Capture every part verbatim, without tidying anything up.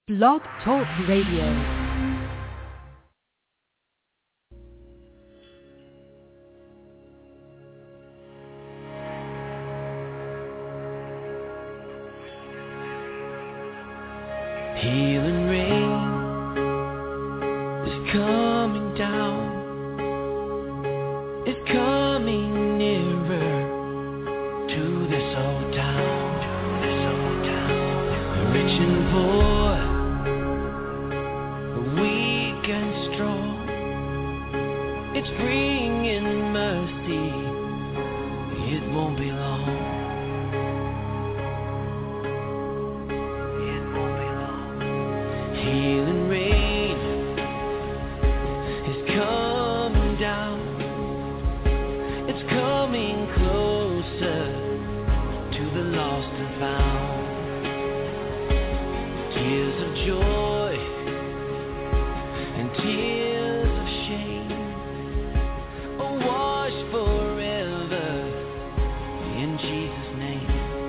Blog Talk Radio. Healing rain is coming down. It's coming nearer to this old town. To this old town. Rich and poor, weak and strong. It's bringing mercy. It won't be long. Healing rain is coming down. It's coming closer to the lost and found. Tears of joy and tears of shame are washed forever in Jesus' name.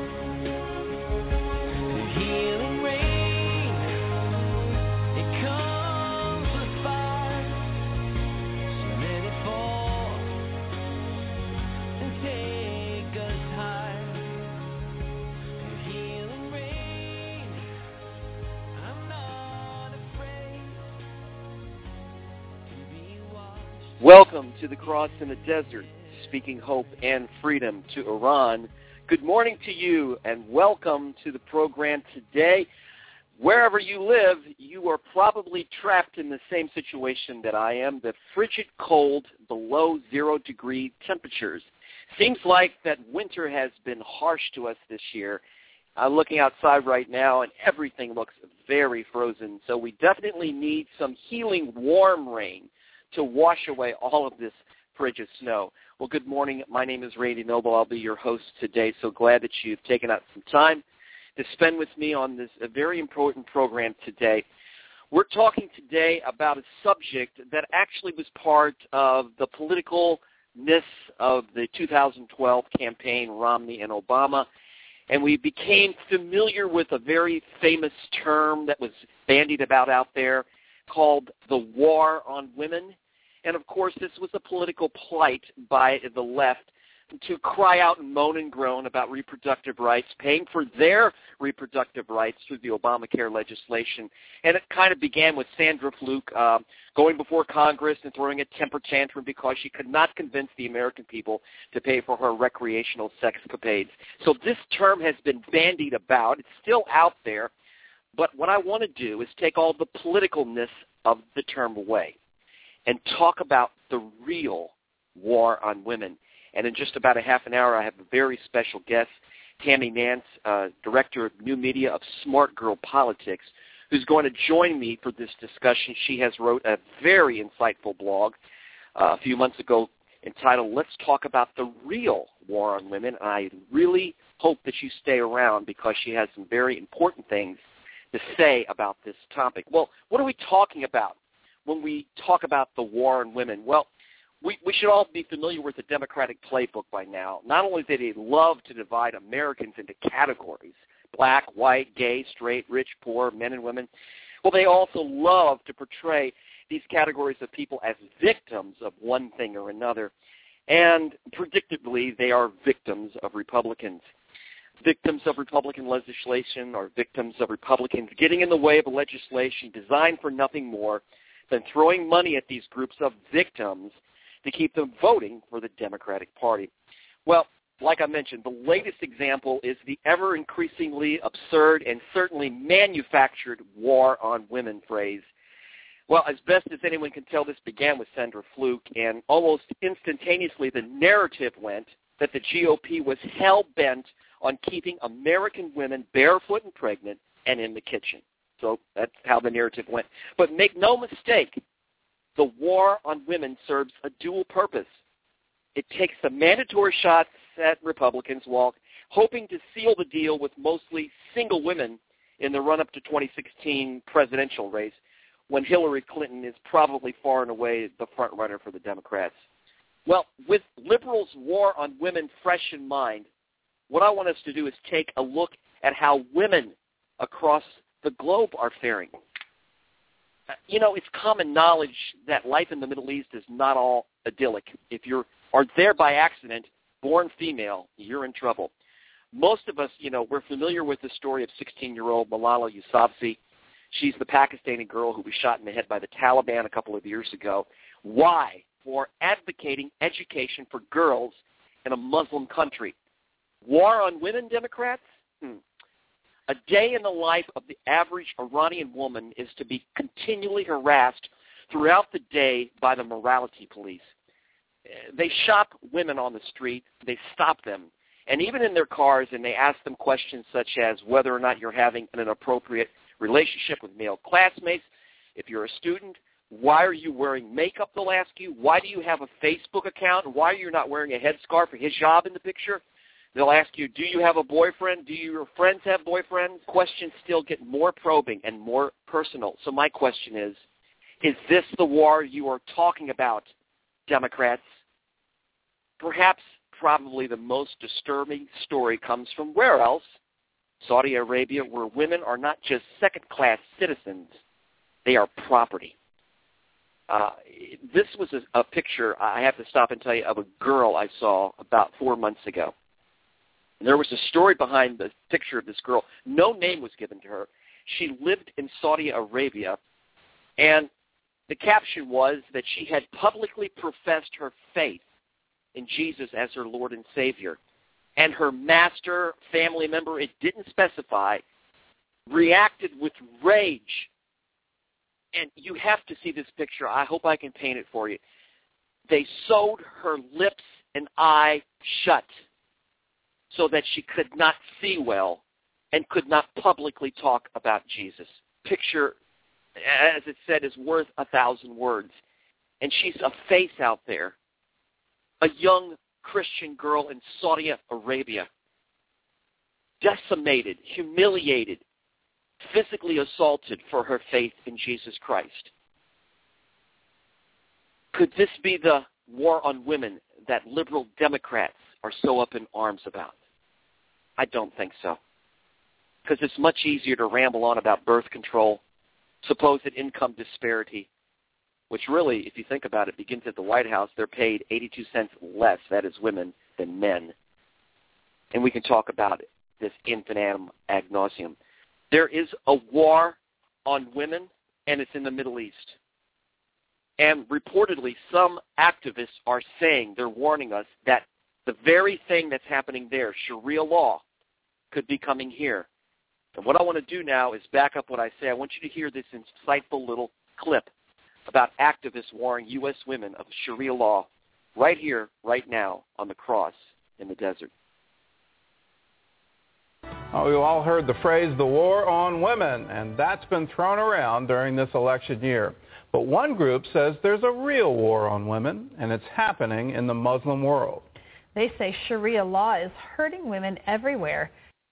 The healing rain, it comes with fire. So let it fall and take us higher. The healing rain, I'm not afraid to be washed. Welcome to the Cross in the Desert, speaking hope and freedom to Iran. Good morning to you, and welcome to the program today. Wherever you live, you are probably trapped in the same situation that I am, the frigid cold, below zero degree temperatures. Seems like that winter has been harsh to us this year. I'm looking outside right now, and everything looks very frozen, so we definitely need some healing warm rain to wash away all of this frigid snow. Well, good morning. My name is Randy Noble. I'll be your host today. So glad that you've taken out some time to spend with me on this a very important program today. We're talking today about a subject that actually was part of the politicalness of the two thousand twelve campaign, Romney and Obama, and we became familiar with a very famous term that was bandied about out there called the war on women. And, of course, this was a political plight by the left to cry out and moan and groan about reproductive rights, paying for their reproductive rights through the Obamacare legislation. And it kind of began with Sandra Fluke uh, going before Congress and throwing a temper tantrum because she could not convince the American people to pay for her recreational sexcapades. So this term has been bandied about. It's still out there. But what I want to do is take all the politicalness of the term away and talk about the real war on women. And in just about a half an hour, I have a very special guest, Tammy Nance, uh, Director of New Media of Smart Girl Politics, who's going to join me for this discussion. She has wrote a very insightful blog uh, a few months ago entitled, Let's Talk About the Real War on Women. I really hope that you stay around because she has some very important things to say about this topic. Well, what are we talking about when we talk about the war on women? Well, we, we should all be familiar with the Democratic playbook by now. Not only do they love to divide Americans into categories, black, white, gay, straight, rich, poor, men and women, well, they also love to portray these categories of people as victims of one thing or another. And predictably, they are victims of Republicans. Victims of Republican legislation or victims of Republicans getting in the way of a legislation designed for nothing more than throwing money at these groups of victims to keep them voting for the Democratic Party. Well, like I mentioned, the latest example is the ever-increasingly absurd and certainly manufactured war on women phrase. Well, as best as anyone can tell, this began with Sandra Fluke, and almost instantaneously the narrative went that the G O P was hell-bent on keeping American women barefoot and pregnant and in the kitchen. So that's how the narrative went. But make no mistake, the war on women serves a dual purpose. It takes the mandatory shots at Republicans while hoping to seal the deal with mostly single women in the run-up to twenty sixteen presidential race, when Hillary Clinton is probably far and away the front runner for the Democrats. Well, with liberals' war on women fresh in mind, what I want us to do is take a look at how women across the globe are faring. Uh, you know, it's common knowledge that life in the Middle East is not all idyllic. If you are there by accident, born female, you're in trouble. Most of us, you know, we're familiar with the story of sixteen-year-old Malala Yousafzai. She's the Pakistani girl who was shot in the head by the Taliban a couple of years ago. Why? For advocating education for girls in a Muslim country. War on women, Democrats? Hmm. A day in the life of the average Iranian woman is to be continually harassed throughout the day by the morality police. They shop women on the street. They stop them. And even in their cars, and they ask them questions such as whether or not you're having an inappropriate relationship with male classmates. If you're a student, why are you wearing makeup, they'll ask you. Why do you have a Facebook account? Why are you not wearing a headscarf or hijab in the picture? They'll ask you, do you have a boyfriend? Do your friends have boyfriends? Questions still get more probing and more personal. So my question is, is this the war you are talking about, Democrats? Perhaps probably the most disturbing story comes from where else? Saudi Arabia, where women are not just second-class citizens, they are property. Uh, this was a, a picture, I have to stop and tell you, of a girl I saw about four months ago. And there was a story behind the picture of this girl. No name was given to her. She lived in Saudi Arabia, and the caption was that she had publicly professed her faith in Jesus as her Lord and Savior. And her master, family member, it didn't specify, reacted with rage. And you have to see this picture. I hope I can paint it for you. They sewed her lips and eye shut so that she could not see well and could not publicly talk about Jesus. Picture, as it said, is worth a thousand words. And she's a face out there, a young Christian girl in Saudi Arabia, decimated, humiliated, physically assaulted for her faith in Jesus Christ. Could this be the war on women that liberal Democrats are so up in arms about? I don't think so. Because it's much easier to ramble on about birth control, supposed income disparity, which really, if you think about it, begins at the White House. They're paid eighty-two cents less, that is women, than men. And we can talk about this infinitum ad nauseum. There is a war on women, and it's in the Middle East. And reportedly, some activists are saying, they're warning us, that the very thing that's happening there, Sharia law, could be coming here. And what I want to do now is back up what I say. I want you to hear this insightful little clip about activists warning U S women of Sharia law right here, right now, on the cross in the desert. Oh, you all heard the phrase, the war on women, and that's been thrown around during this election year. But one group says there's a real war on women, and it's happening in the Muslim world. They say Sharia law is hurting women everywhere.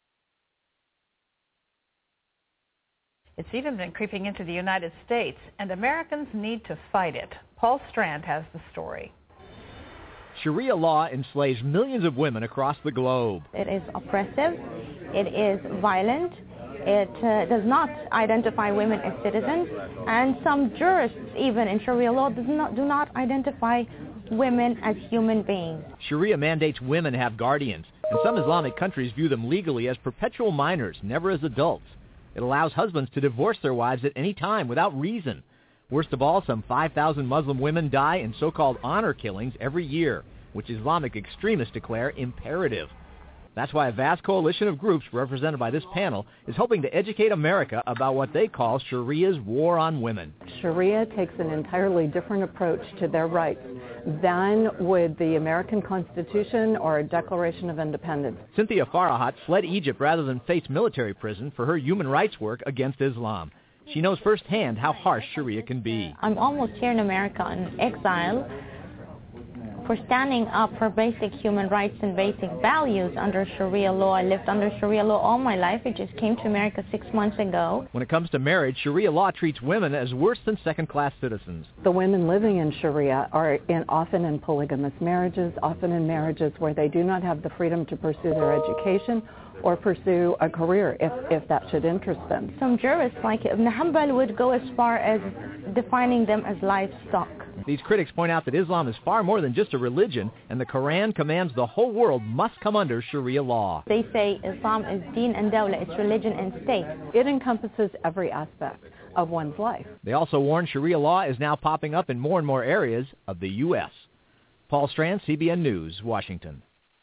It's even been creeping into the United States, and Americans need to fight it. Paul Strand has the story. Sharia law enslaves millions of women across the globe. It is oppressive. It is violent. It uh, does not identify women as citizens. And some jurists, even in Sharia law, does not, do not identify women as human beings. Sharia mandates women have guardians, and some Islamic countries view them legally as perpetual minors, never as adults. It allows husbands to divorce their wives at any time without reason. Worst of all, some five thousand Muslim women die in so-called honor killings every year, which Islamic extremists declare imperative. That's why a vast coalition of groups represented by this panel is hoping to educate America about what they call Sharia's war on women. Sharia takes an entirely different approach to their rights than would the American Constitution or a Declaration of Independence. Cynthia Farahat fled Egypt rather than face military prison for her human rights work against Islam. She knows firsthand how harsh Sharia can be. I'm almost here in America in exile for standing up for basic human rights and basic values under Sharia law. I lived under Sharia law all my life. I just came to America six months ago. When it comes to marriage, Sharia law treats women as worse than second-class citizens. The women living in Sharia are in, often in polygamous marriages, often in marriages where they do not have the freedom to pursue their education or pursue a career if, if that should interest them. Some jurists like Ibn Hanbal would go as far as defining them as livestock. These critics point out that Islam is far more than just a religion, and the Quran commands the whole world must come under Sharia law. They say Islam is deen and dawla, it's religion and state. It encompasses every aspect of one's life. They also warn Sharia law is now popping up in more and more areas of the U S Paul Strand, C B N News, Washington.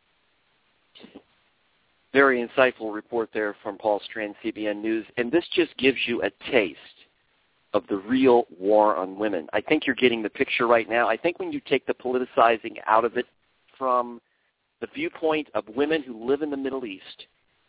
Very insightful report there from Paul Strand, C B N News. And this just gives you a taste of the real war on women. I think you're getting the picture right now. I think when you take the politicizing out of it from the viewpoint of women who live in the Middle East,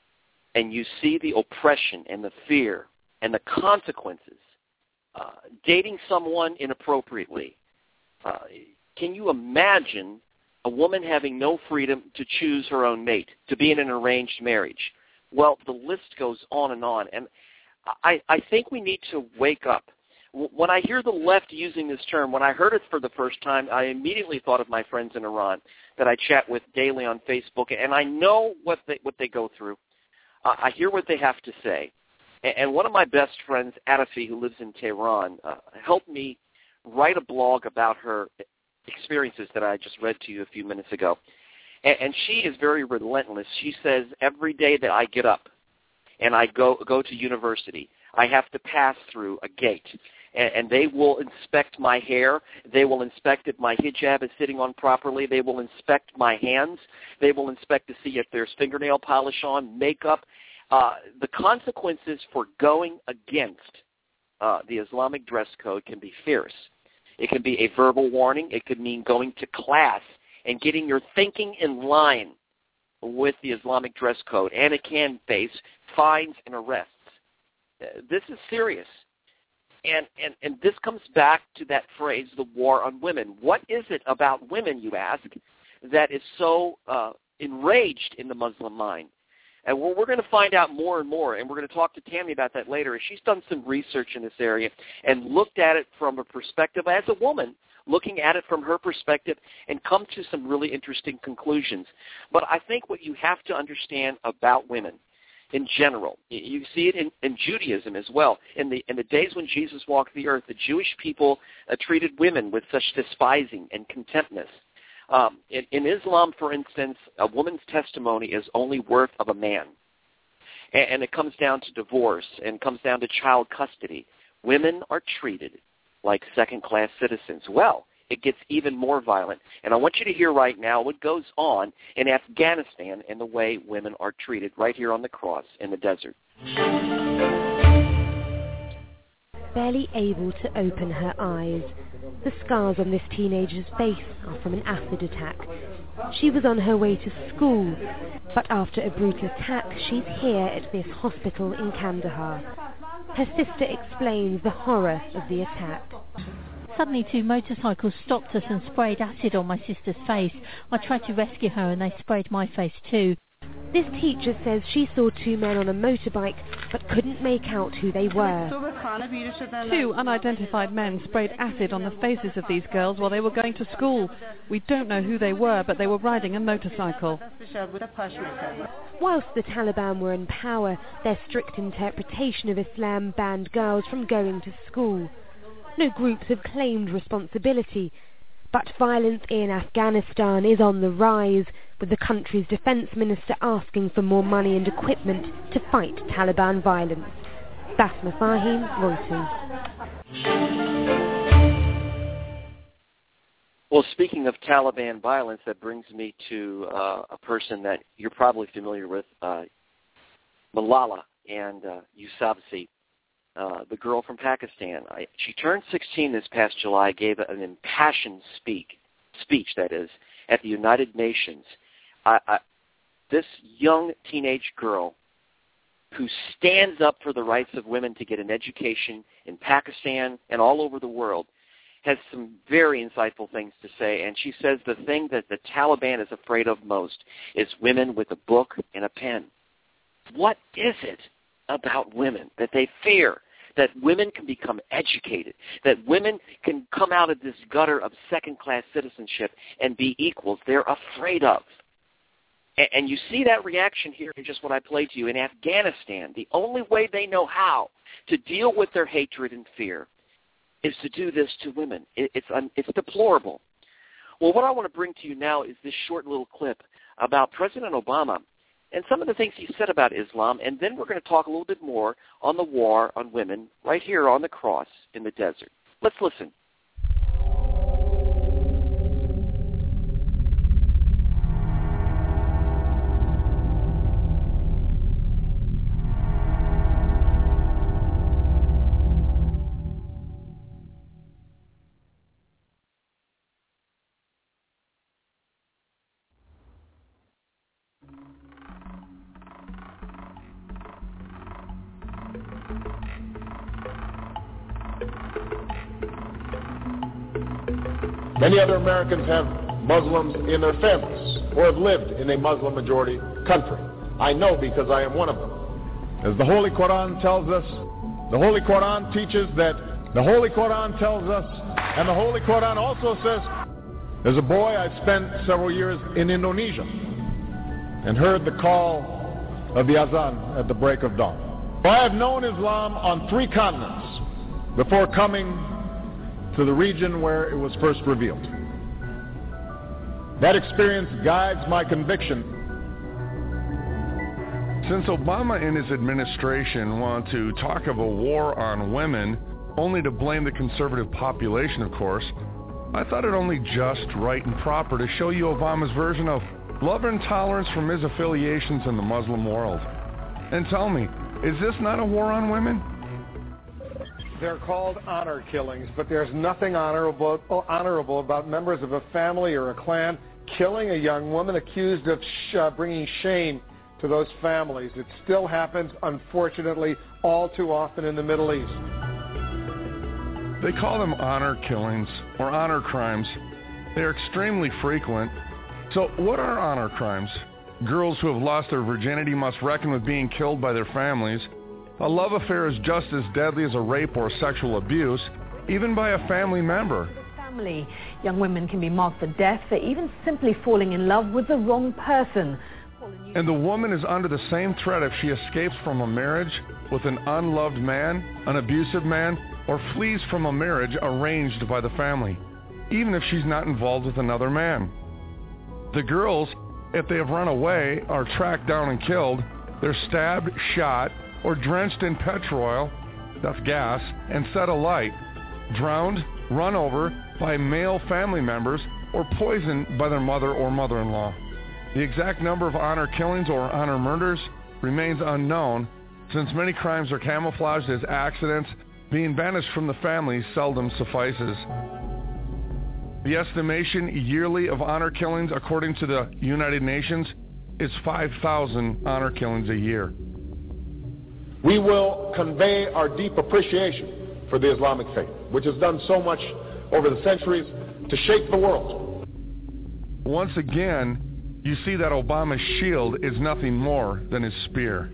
and you see the oppression and the fear and the consequences, uh, dating someone inappropriately, uh, can you imagine a woman having no freedom to choose her own mate, to be in an arranged marriage? Well, the list goes on and on. And I, I think we need to wake up. When I hear the left using this term, when I heard it for the first time, I immediately thought of my friends in Iran that I chat with daily on Facebook, and I know what they, what they go through. Uh, I hear what they have to say. And, and one of my best friends, Adafi, who lives in Tehran, uh, helped me write a blog about her experiences that I just read to you a few minutes ago. And, and she is very relentless. She says, every day that I get up and I go go to university, I have to pass through a gate. And, and they will inspect my hair. They will inspect if my hijab is sitting on properly. They will inspect my hands. They will inspect to see if there's fingernail polish on, makeup. Uh, the consequences for going against uh, the Islamic dress code can be fierce. It can be a verbal warning. It could mean going to class and getting your thinking in line with the Islamic dress code, and it can face fines and arrests. Uh, this is serious. And, and, and this comes back to that phrase, the war on women. What is it about women, you ask, that is so uh, enraged in the Muslim mind? And we're, we're going to find out more and more, and we're going to talk to Tammy about that later. She's done some research in this area and looked at it from a perspective as a woman, looking at it from her perspective, and come to some really interesting conclusions. But I think what you have to understand about women in general, you see it in, in Judaism as well. In the in the days when Jesus walked the earth, the Jewish people uh, treated women with such despising and contemptness. Um, in, in Islam, for instance, a woman's testimony is only worth of a man. And, and it comes down to divorce and comes down to child custody. Women are treated like second-class citizens. Well, it gets even more violent. And I want you to hear right now what goes on in Afghanistan and the way women are treated right here on the cross in the desert. Barely able to open her eyes. The scars on this teenager's face are from an acid attack. She was on her way to school, but after a brutal attack, she's here at this hospital in Kandahar. Her sister explains the horror of the attack. Suddenly two motorcycles stopped us and sprayed acid on my sister's face. I tried to rescue her and they sprayed my face too. This teacher says she saw two men on a motorbike but couldn't make out who they were. Two unidentified men sprayed acid on the faces of these girls while they were going to school. We don't know who they were, but they were riding a motorcycle. Whilst the Taliban were in power, their strict interpretation of Islam banned girls from going to school. No groups have claimed responsibility, but violence in Afghanistan is on the rise, with the country's defence minister asking for more money and equipment to fight Taliban violence. Basma Fahim, Reuters. Well, speaking of Taliban violence, that brings me to uh, a person that you're probably familiar with, uh, Malala and uh, Yousafzai. Uh, the girl from Pakistan. I, she turned sixteen this past July, gave an impassioned speak, speech, that is, at the United Nations. I, I, this young teenage girl who stands up for the rights of women to get an education in Pakistan and all over the world has some very insightful things to say, and she says the thing that the Taliban is afraid of most is women with a book and a pen. What is it about women that they fear? That women can become educated, that women can come out of this gutter of second-class citizenship and be equals, they're afraid of. And you see that reaction here in just what I played to you. In Afghanistan, the only way they know how to deal with their hatred and fear is to do this to women. It's, it's deplorable. Well, what I want to bring to you now is this short little clip about President Obama and some of the things he said about Islam, and then we're going to talk a little bit more on the war on women right here on the cross in the desert. Let's listen. Many other Americans have Muslims in their families or have lived in a Muslim-majority country. I know because I am one of them. As the Holy Quran tells us, the Holy Quran teaches that, the Holy Quran tells us, and the Holy Quran also says, as a boy I spent several years in Indonesia and heard the call of the azan at the break of dawn. I have known Islam on three continents before coming to the region where it was first revealed. That experience guides my conviction. Since Obama and his administration want to talk of a war on women, only to blame the conservative population, of course, I thought it only just right and proper to show you Obama's version of love and tolerance from his affiliations in the Muslim world. And tell me, is this not a war on women? They're called honor killings, but there's nothing honorable, honorable about members of a family or a clan killing a young woman accused of sh- uh, bringing shame to those families. It still happens, unfortunately, all too often in the Middle East. They call them honor killings or honor crimes. They are extremely frequent. So what are honor crimes? Girls who have lost their virginity must reckon with being killed by their families. A love affair is just as deadly as a rape or sexual abuse, even by a family member. Family. Young women can be marked for death for even simply falling in love with the wrong person. And the woman is under the same threat if she escapes from a marriage with an unloved man, an abusive man, or flees from a marriage arranged by the family, even if she's not involved with another man. The girls, if they have run away, are tracked down and killed. They're stabbed, shot, or drenched in petrol oil, that's gas, and set alight, drowned, run over by male family members, or poisoned by their mother or mother-in-law. The exact number of honor killings or honor murders remains unknown, since many crimes are camouflaged as accidents. Being banished from the family seldom suffices. The estimation yearly of honor killings, according to the United Nations, is five thousand honor killings a year. We will convey our deep appreciation for the Islamic faith, which has done so much over the centuries to shape the world. Once again, you see that Obama's shield is nothing more than his spear.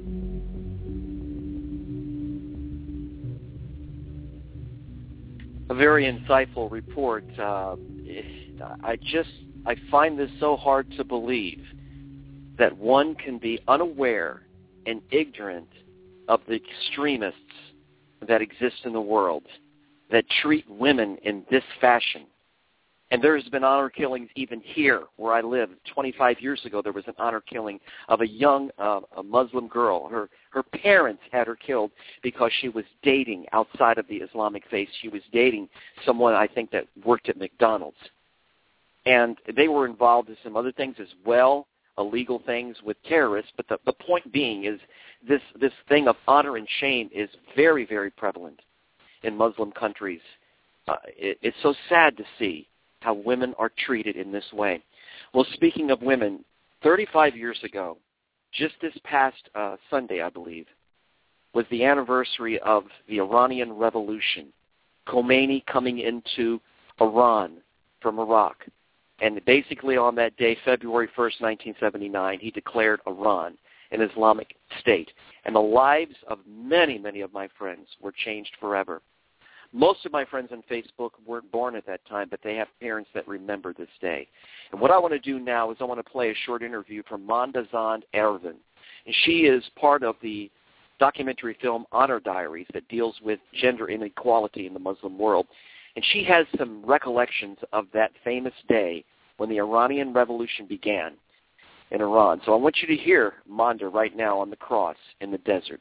A very insightful report. Uh, I just, I find this so hard to believe that one can be unaware and ignorant of the extremists that exist in the world that treat women in this fashion. And there has been honor killings even here where I live. twenty-five years ago, there was an honor killing of a young uh, a Muslim girl. Her her parents had her killed because she was dating outside of the Islamic faith. She was dating someone, I think, that worked at McDonald's. And they were involved in some other things as well, illegal things with terrorists. But the, the point being is this, this thing of honor and shame is very, very prevalent in Muslim countries. Uh, it, it's so sad to see how women are treated in this way. Well, speaking of women, thirty-five years ago, just this past uh, Sunday, I believe, was the anniversary of the Iranian Revolution, Khomeini coming into Iran from Iraq. And basically on that day, February first, nineteen seventy-nine, he declared Iran an Islamic state. And the lives of many, many of my friends were changed forever. Most of my friends on Facebook weren't born at that time, but they have parents that remember this day. And what I want to do now is I want to play a short interview from Manda Zand Ervin. And she is part of the documentary film Honor Diaries that deals with gender inequality in the Muslim world. And she has some recollections of that famous day when the Iranian Revolution began in Iran. So I want you to hear Manda right now on the cross in the desert.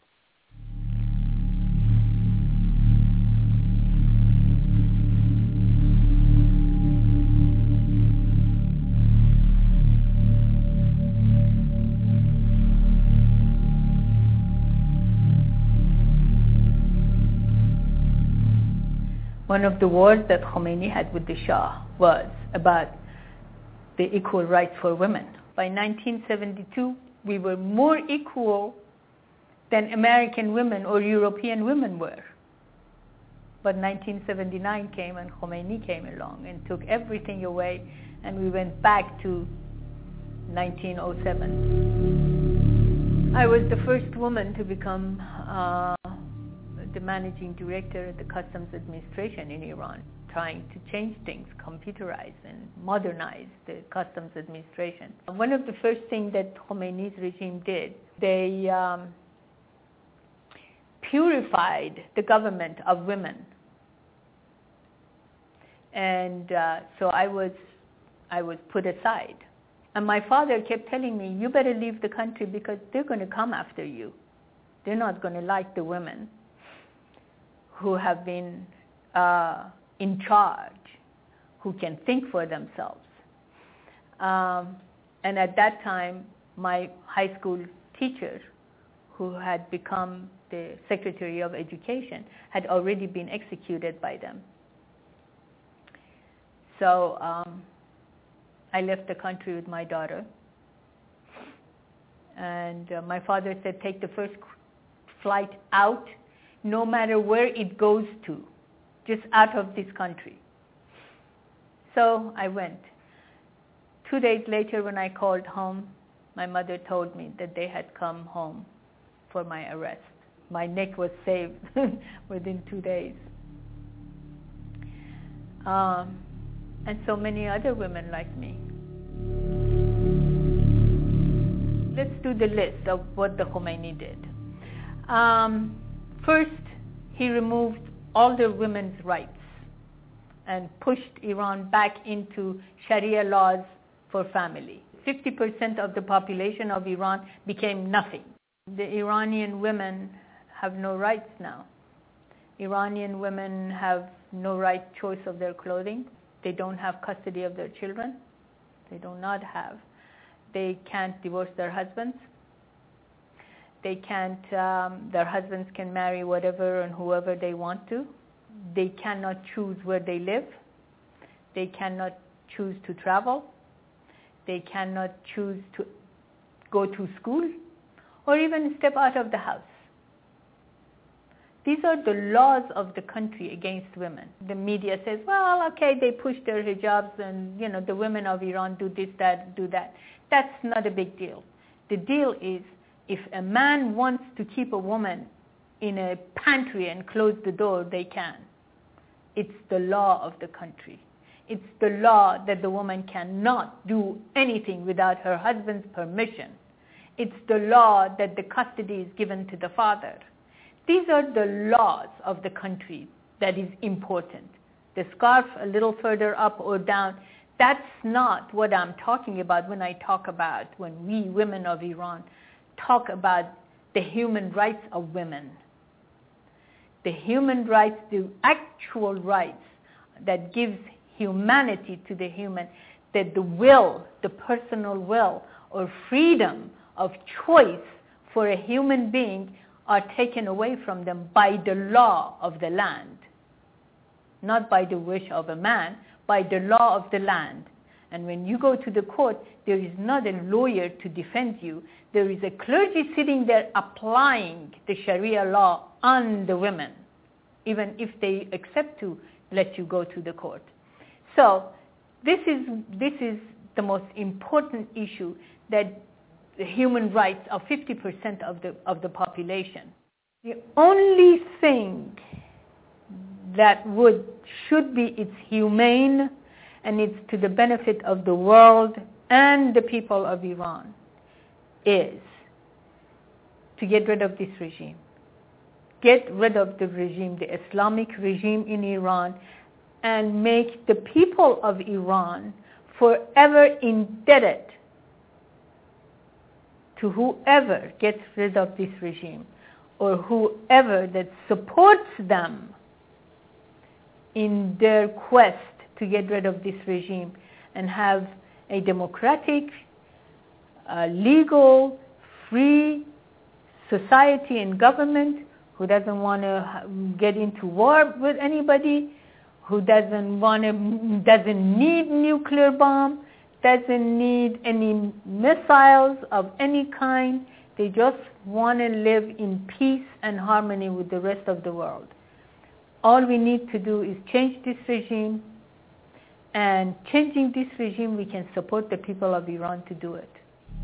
One of the wars that Khomeini had with the Shah was about the equal rights for women. By nineteen seventy-two, we were more equal than American women or European women were. But nineteen seventy-nine came and Khomeini came along and took everything away, and we went back to nineteen oh seven. I was the first woman to become uh, the managing director at the Customs Administration in Iran, trying to change things, computerize and modernize the Customs Administration. One of the first things that Khomeini's regime did, they um, purified the government of women. And uh, so I was, I was put aside. And my father kept telling me, you better leave the country because they're going to come after you. They're not going to like the women who have been uh, in charge, who can think for themselves. Um, and at that time, my high school teacher, who had become the Secretary of Education, had already been executed by them. So um, I left the country with my daughter. And uh, my father said, take the first flight out, no matter where it goes to, just out of this country. So I went. Two days later, when I called home, my mother told me that they had come home for my arrest. My neck was saved within two days. Um, and so many other women like me. Let's do the list of what the Khomeini did. Um, First, he removed all the women's rights and pushed Iran back into Sharia laws for family. fifty percent of the population of Iran became nothing. The Iranian women have no rights now. Iranian women have no right choice of their clothing. They don't have custody of their children. They do not have. They can't divorce their husbands. They can't, um, their husbands can marry whatever and whoever they want to. They cannot choose where they live. They cannot choose to travel. They cannot choose to go to school or even step out of the house. These are the laws of the country against women. The media says, well, okay, they push their hijabs and, you know, the women of Iran do this, that, do that. That's not a big deal. The deal is, if a man wants to keep a woman in a pantry and close the door, they can. It's the law of the country. It's the law that the woman cannot do anything without her husband's permission. It's the law that the custody is given to the father. These are the laws of the country that is important. The scarf a little further up or down, that's not what I'm talking about when I talk about, when we women of Iran talk about the human rights of women. The human rights, the actual rights that gives humanity to the human, that the will, the personal will or freedom of choice for a human being are taken away from them by the law of the land. Not by the wish of a man, by the law of the land. And when you go to the court, there is not a lawyer to defend you. There is a clergy sitting there applying the Sharia law on the women, even if they accept to let you go to the court. So this is this is the most important issue, that the human rights of fifty percent of the of the population. The only thing that would should be it's humane and it's to the benefit of the world and the people of Iran is to get rid of this regime. Get rid of the regime, the Islamic regime in Iran, and make the people of Iran forever indebted to whoever gets rid of this regime or whoever that supports them in their quest to get rid of this regime and have a democratic, uh, legal, free society and government who doesn't want to get into war with anybody, who doesn't want to, doesn't need nuclear bomb, doesn't need any missiles of any kind. They just want to live in peace and harmony with the rest of the world. All we need to do is change this regime, and changing this regime, we can support the people of Iran to do it.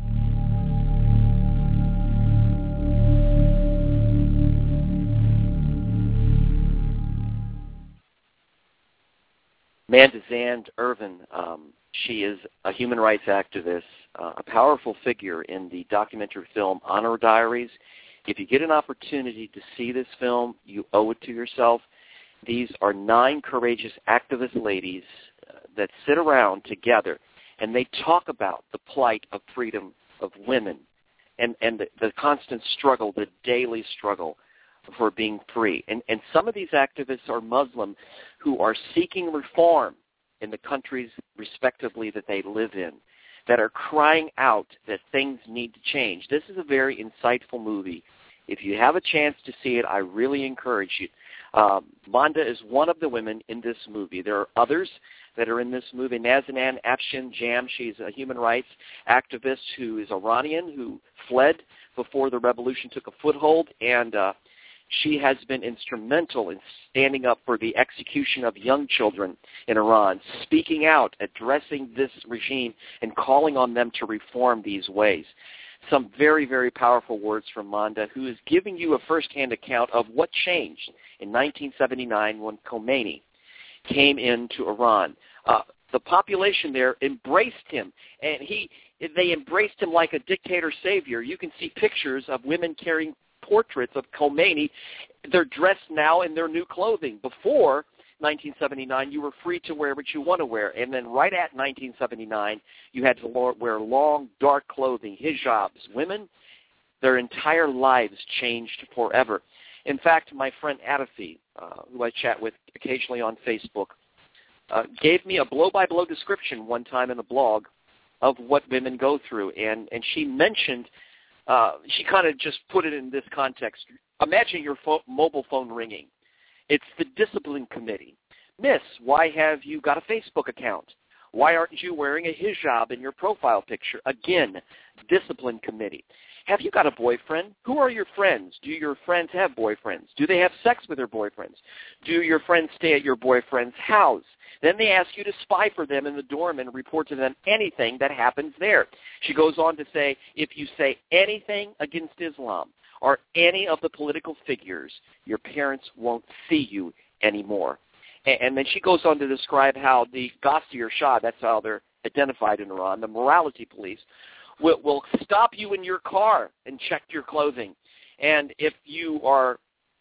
Amanda Zand Irvin, um, she is a human rights activist, uh, a powerful figure in the documentary film Honor Diaries. If you get an opportunity to see this film, you owe it to yourself. These are nine courageous activist ladies uh, that sit around together, and they talk about the plight of freedom of women and, and the, the constant struggle, the daily struggle for being free. And, and some of these activists are Muslim who are seeking reform in the countries, respectively, that they live in, that are crying out that things need to change. This is a very insightful movie. If you have a chance to see it, I really encourage you. Um, Manda is one of the women in this movie. There are others that are in this movie. Nazanin Afshinjam, she's a human rights activist who is Iranian, who fled before the revolution took a foothold, and uh, she has been instrumental in standing up for the execution of young children in Iran, speaking out, addressing this regime, and calling on them to reform these ways. Some very, very powerful words from Manda, who is giving you a first-hand account of what changed in nineteen seventy-nine when Khomeini came into Iran. Uh, the population there embraced him, and he they embraced him like a dictator savior. You can see pictures of women carrying portraits of Khomeini. They're dressed now in their new clothing. Before nineteen seventy-nine, you were free to wear what you want to wear. And then right at nineteen seventy-nine, you had to wear long, dark clothing, hijabs. Women, their entire lives changed forever. In fact, my friend Adafi, uh, who I chat with occasionally on Facebook, uh, gave me a blow-by-blow description one time in a blog of what women go through. And, and she mentioned, uh, she kind of just put it in this context. Imagine your fo- mobile phone ringing. It's the discipline committee. Miss, why have you got a Facebook account? Why aren't you wearing a hijab in your profile picture? Again, discipline committee. Have you got a boyfriend? Who are your friends? Do your friends have boyfriends? Do they have sex with their boyfriends? Do your friends stay at your boyfriend's house? Then they ask you to spy for them in the dorm and report to them anything that happens there. She goes on to say, if you say anything against Islam or any of the political figures, your parents won't see you anymore. And then she goes on to describe how the Ghazi Shah, that's how they're identified in Iran, the morality police, will, will stop you in your car and check your clothing. And if you are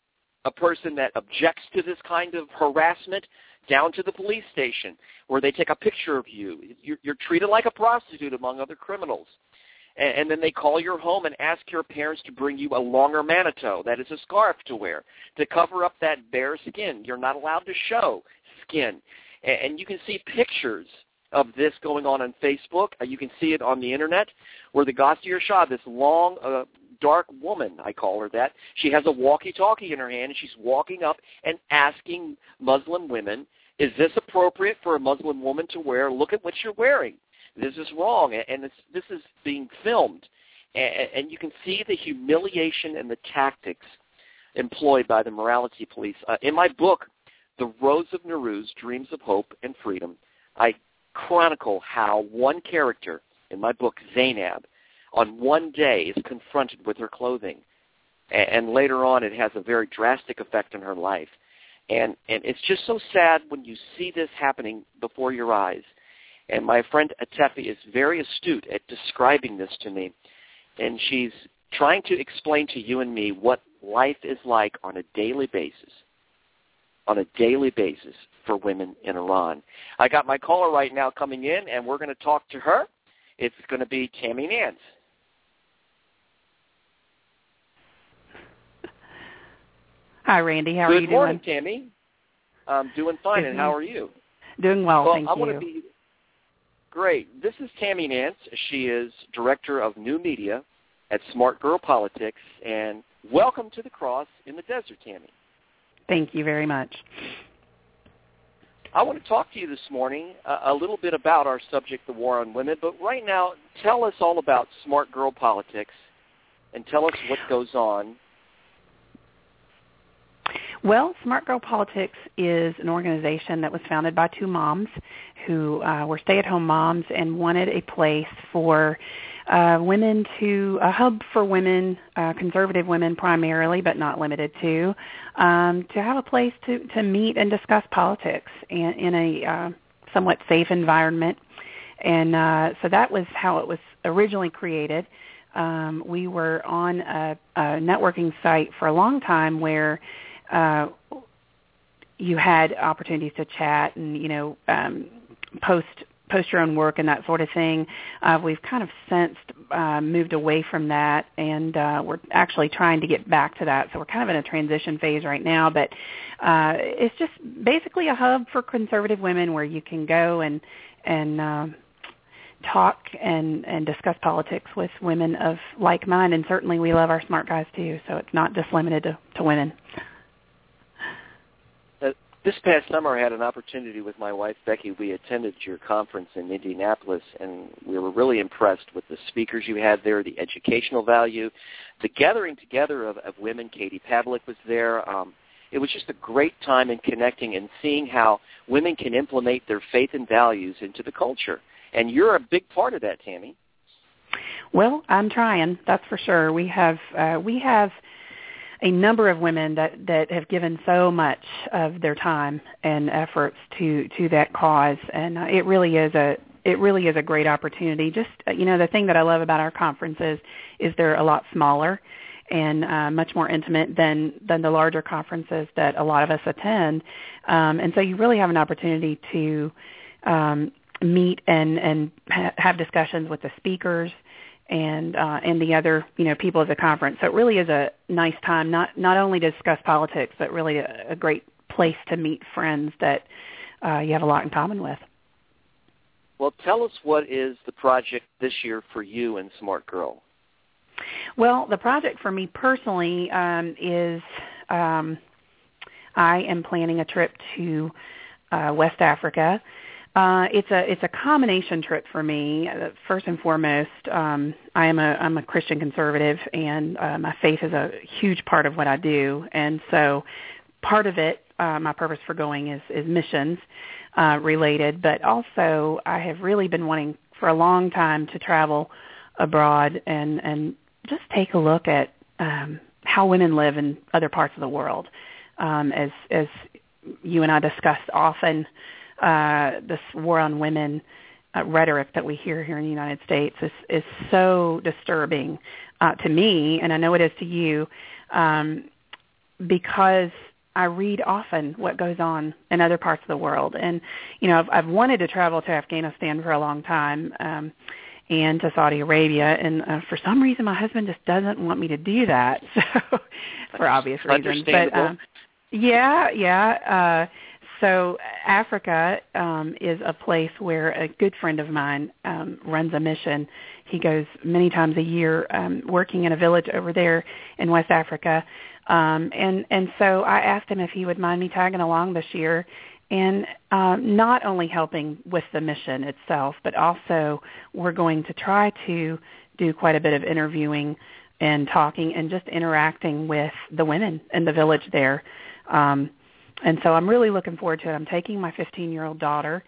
a person that objects to this kind of harassment, down to the police station where they take a picture of you. You're, you're treated like a prostitute among other criminals. And, and then they call your home and ask your parents to bring you a longer manito, that is a scarf to wear, to cover up that bare skin. You're not allowed to show skin. And, and you can see pictures of this going on on Facebook. Uh, you can see it on the Internet where the Ghazi Shah, this long, uh, dark woman, I call her that, she has a walkie-talkie in her hand, and she's walking up and asking Muslim women, is this appropriate for a Muslim woman to wear? Look at what you're wearing. This is wrong, and it's, this is being filmed. And, and you can see the humiliation and the tactics employed by the morality police. Uh, in my book, The Rose of Nowruz, Dreams of Hope and Freedom, I chronicle how one character in my book, Zainab, on one day is confronted with her clothing. And, and later on, it has a very drastic effect on her life. And, and it's just so sad when you see this happening before your eyes. And my friend Atefi is very astute at describing this to me. And she's trying to explain to you and me what life is like on a daily basis, on a daily basis for women in Iran. I got my caller right now coming in, and we're going to talk to her. It's going to be Tammy Nance. Hi, Randy. How Good are you morning, doing? Tammy. I'm doing fine, Good and how are you? Doing well, well thank I you. want to be great. This is Tammy Nance. She is Director of New Media at Smart Girl Politics, and welcome to the Cross in the Desert, Tammy. Thank you very much. I want to talk to you this morning uh, a little bit about our subject, the war on women, but right now, tell us all about Smart Girl Politics and tell us what goes on. Well, Smart Girl Politics is an organization that was founded by two moms who uh, were stay-at-home moms and wanted a place for uh, women to, a hub for women, uh, conservative women primarily, but not limited to, um, to have a place to, to meet and discuss politics in, in a uh, somewhat safe environment. And uh, so that was how it was originally created. Um, we were on a, a networking site for a long time where Uh, you had opportunities to chat and, you know, um, post post your own work and that sort of thing. Uh, we've kind of since uh, moved away from that, and uh, we're actually trying to get back to that. So we're kind of in a transition phase right now, but uh, it's just basically a hub for conservative women where you can go and and uh, talk and, and discuss politics with women of like mind, and certainly we love our smart guys too, so it's not just limited to, to women. This past summer, I had an opportunity with my wife, Becky. We attended your conference in Indianapolis, and we were really impressed with the speakers you had there, the educational value, the gathering together of, of women. Katie Pavlik was there. Um, it was just a great time in connecting and seeing how women can implement their faith and values into the culture. And you're a big part of that, Tammy. Well, I'm trying, that's for sure. We have uh, we have a number of women that, that have given so much of their time and efforts to, to that cause, and uh, it really is a it really is a great opportunity. Just uh, you know, the thing that I love about our conferences is they're a lot smaller and uh, much more intimate than than the larger conferences that a lot of us attend, um, and so you really have an opportunity to um, meet and and ha- have discussions with the speakers and uh, and the other, you know, people at the conference. So it really is a nice time, not not only to discuss politics, but really a, a great place to meet friends that uh, you have a lot in common with. Well, tell us what is the project this year for you and Smart Girl? Well, the project for me personally um, is um, I am planning a trip to uh, West Africa. Uh, it's a it's a combination trip for me. Uh, first and foremost, um, I am a I'm a Christian conservative, and uh, my faith is a huge part of what I do. And so, part of it, uh, my purpose for going is is missions uh, related, but also I have really been wanting for a long time to travel abroad and and just take a look at um, how women live in other parts of the world. Um, as as you and I discuss often. Uh, this war on women uh, rhetoric that we hear here in the United States is, is so disturbing uh, to me, and I know it is to you, um, because I read often what goes on in other parts of the world. And, you know, I've, I've wanted to travel to Afghanistan for a long time um, and to Saudi Arabia, and uh, for some reason my husband just doesn't want me to do that, so for obvious reasons. But um, yeah, yeah. Uh, So Africa um, is a place where a good friend of mine um, runs a mission. He goes many times a year um, working in a village over there in West Africa. Um, and, and so I asked him if he would mind me tagging along this year and um, not only helping with the mission itself, but also we're going to try to do quite a bit of interviewing and talking and just interacting with the women in the village there. Um And so I'm really looking forward to it. I'm taking my fifteen-year-old daughter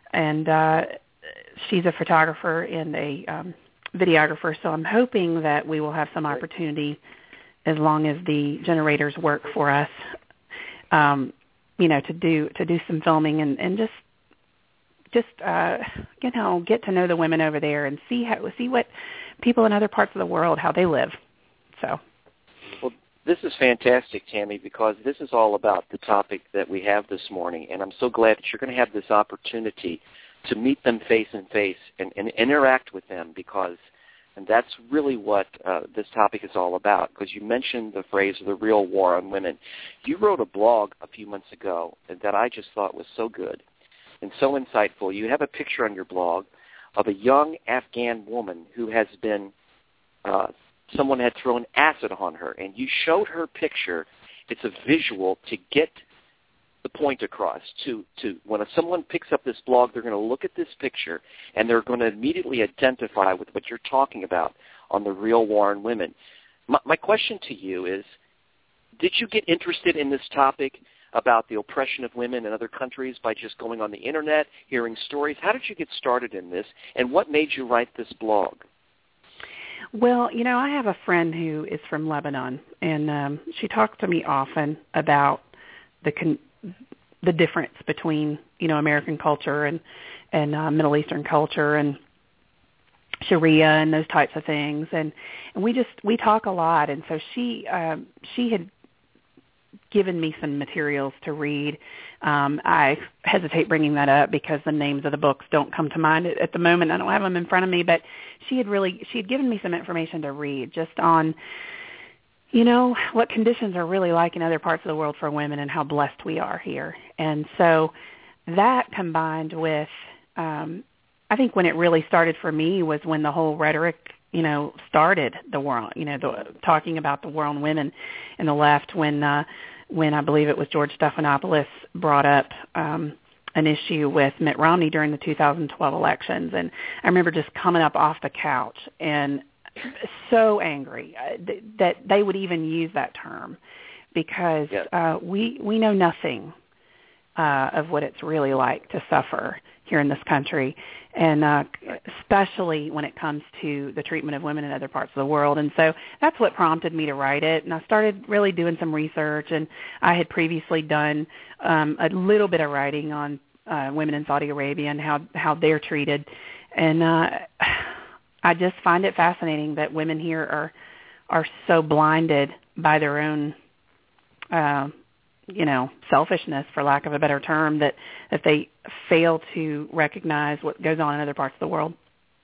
and uh, she's a photographer and a um, videographer. So I'm hoping that we will have some opportunity, as long as the generators work for us, um, you know, to do to do some filming and, and just just uh, you know get to know the women over there and see how see what people in other parts of the world, how they live. So. Well, this is fantastic, Tammy, because this is all about the topic that we have this morning, and I'm so glad that you're going to have this opportunity to meet them face and face and, and interact with them, because and that's really what uh, this topic is all about, because you mentioned the phrase the real war on women. You wrote a blog a few months ago that I just thought was so good and so insightful. You have a picture on your blog of a young Afghan woman who has been uh, someone had thrown acid on her, and you showed her picture. It's a visual to get the point across. To, to when someone picks up this blog, they're going to look at this picture, and they're going to immediately identify with what you're talking about on the real war on women. My, my question to you is, did you get interested in this topic about the oppression of women in other countries by just going on the Internet, hearing stories? How did you get started in this, and what made you write this blog? Well, you know, I have a friend who is from Lebanon, and um, she talks to me often about the con- the difference between, you know, American culture and and uh, Middle Eastern culture and Sharia and those types of things, and and we just we talk a lot, and so she um, she had given me some materials to read. Um, I hesitate bringing that up because the names of the books don't come to mind at, at the moment. I don't have them in front of me, but she had really, she had given me some information to read just on, you know, what conditions are really like in other parts of the world for women and how blessed we are here. And so that combined with, um, I think when it really started for me was when the whole rhetoric, you know, started the war, you know, the, talking about the war on women in the left when, uh, when I believe it was George Stephanopoulos brought up um, an issue with Mitt Romney during the two thousand twelve elections. And I remember just coming up off the couch and so angry uh, th- that they would even use that term, because yeah. uh, we, we know nothing uh, of what it's really like to suffer here in this country, and uh, especially when it comes to the treatment of women in other parts of the world. And so that's what prompted me to write it. And I started really doing some research, and I had previously done um, a little bit of writing on uh, women in Saudi Arabia and how, how they're treated. And uh, I just find it fascinating that women here are are so blinded by their own uh, you know, selfishness, for lack of a better term, that, that they fail to recognize what goes on in other parts of the world.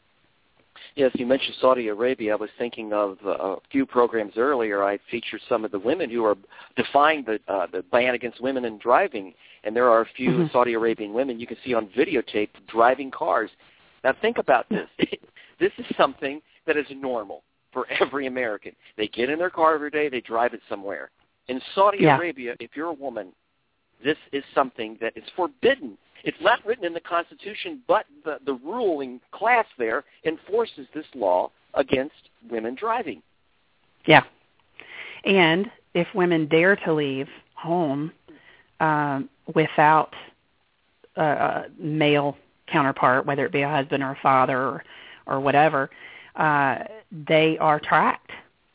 Yes, you mentioned Saudi Arabia. I was thinking of uh, a few programs earlier. I featured some of the women who are defying the uh, the ban against women in driving, and there are a few mm-hmm. Saudi Arabian women you can see on videotape driving cars. Now think about this. This is something that is normal for every American. They get in their car every day, they drive it somewhere. In Saudi yeah. Arabia, if you're a woman, this is something that is forbidden. It's not written in the Constitution, but the, the ruling class there enforces this law against women driving. Yeah. And if women dare to leave home um, without a, a male counterpart, whether it be a husband or a father or, or whatever, uh, they are tracked.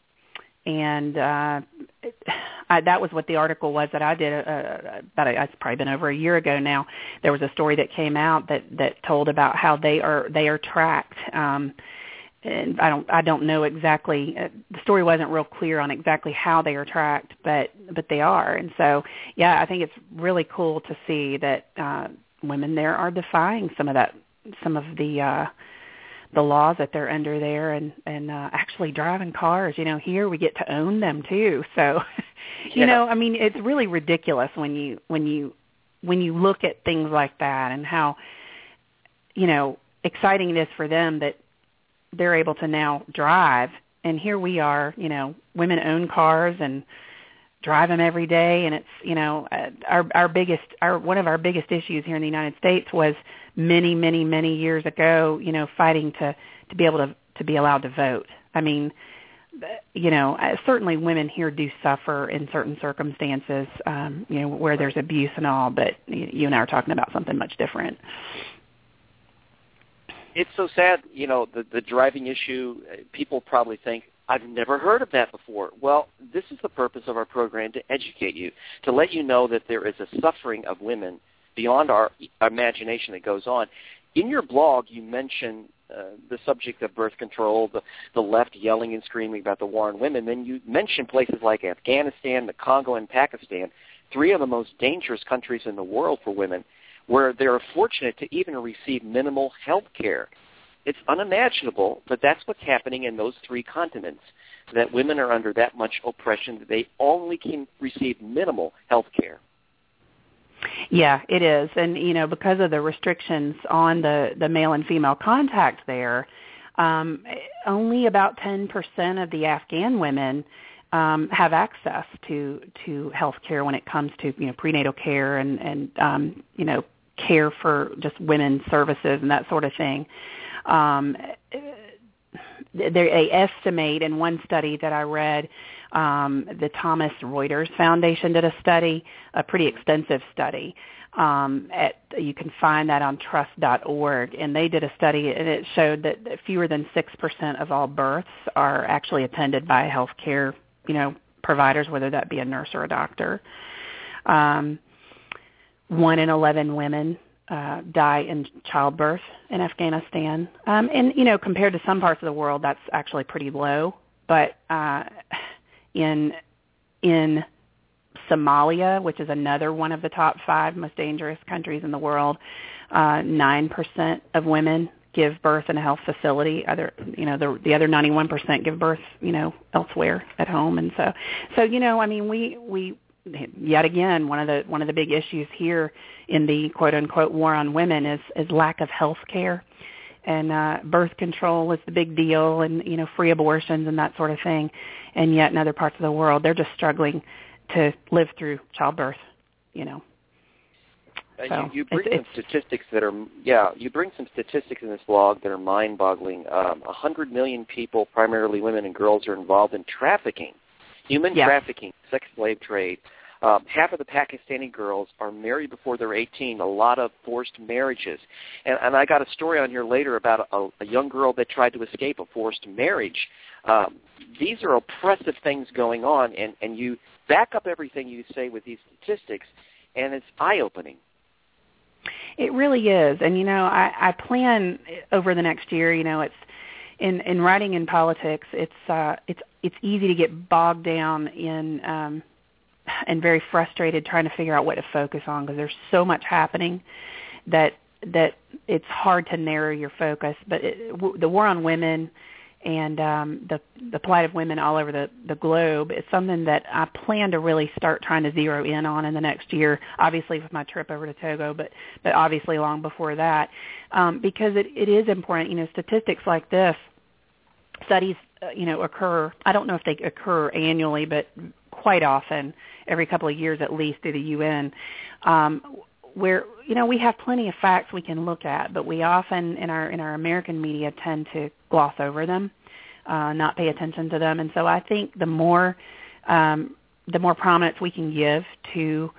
And uh, I, that was what the article was that I did. Uh, about a, it's probably been over a year ago now. There was a story that came out that, that told about how they are they are tracked. Um, and I don't I don't know exactly. Uh, the story wasn't real clear on exactly how they are tracked, but but they are. And so yeah, I think it's really cool to see that uh, women there are defying some of that some of the. Uh, the laws that they're under there, and, and uh, actually driving cars. You know, here we get to own them too. So, you yeah. know, I mean, it's really ridiculous when you when you when you look at things like that and how, you know, exciting it is for them that they're able to now drive. And here we are, you know, women own cars and drive them every day. And it's, you know, uh, our our biggest, our one of our biggest issues here in the United States was many, many, many years ago, you know, fighting to, to be able to, to be allowed to vote. I mean, you know, certainly women here do suffer in certain circumstances, um, you know, where there's abuse and all, but you and I are talking about something much different. it's so sad, you know, the, the driving issue. People probably think, I've never heard of that before. Well, this is the purpose of our program, to educate you, to let you know that there is a suffering of women beyond our imagination that goes on. In your blog, you mention uh, the subject of birth control, the, the left yelling and screaming about the war on women. Then you mention places like Afghanistan, the Congo, and Pakistan, three of the most dangerous countries in the world for women, where they are fortunate to even receive minimal health care. It's unimaginable, but that's what's happening in those three continents, that women are under that much oppression that they only can receive minimal health care. Yeah, it is. And, you know, because of the restrictions on the, the male and female contact there, um, only about ten percent of the Afghan women um, have access to, to health care when it comes to, you know, prenatal care and, and um, you know, care for just women's services and that sort of thing. Um, they estimate in one study that I read, um, the Thomson Reuters Foundation did a study, a pretty extensive study. Um, at, you can find that on trust dot org, and they did a study, and it showed that fewer than six percent of all births are actually attended by healthcare, you know, providers, whether that be a nurse or a doctor. Um, one in eleven women Uh, die in childbirth in Afghanistan. Um, and, you know, compared to some parts of the world, that's actually pretty low. But uh, in in Somalia, which is another one of the top five most dangerous countries in the world, uh, nine percent of women give birth in a health facility. Other, you know, the, the other ninety-one percent give birth, you know, elsewhere at home. And so, so you know, I mean, we we yet again, one of the one of the big issues here in the quote unquote war on women is, is lack of health care, and uh, birth control is the big deal, and you know, free abortions and that sort of thing. And yet, in other parts of the world, they're just struggling to live through childbirth. You know. Uh, so you, you bring it's, some it's, statistics that are yeah. You bring some statistics in this blog that are mind-boggling. Um, a hundred million people, primarily women and girls, are involved in trafficking, human yeah. trafficking, sex slave trade. Um, half of the Pakistani girls are married before they're eighteen, a lot of forced marriages. And, and I got a story on here later about a, a young girl that tried to escape a forced marriage. Um, these are oppressive things going on, and, and you back up everything you say with these statistics, and it's eye-opening. It really is. And, you know, I, I plan over the next year, you know, it's in, in writing in politics, it's, uh, it's, it's easy to get bogged down in um, – and very frustrated trying to figure out what to focus on, because there's so much happening that that it's hard to narrow your focus. But it, w- the war on women and um, the the plight of women all over the, the globe is something that I plan to really start trying to zero in on in the next year, obviously with my trip over to Togo, but, but obviously long before that, um, because it, it is important. You know, statistics like this, studies, uh, you know, occur, I don't know if they occur annually, but quite often, every couple of years at least through the U N, um, where, you know, we have plenty of facts we can look at, but we often in our in our American media tend to gloss over them, uh, not pay attention to them. And so I think the more um, the more prominence we can give to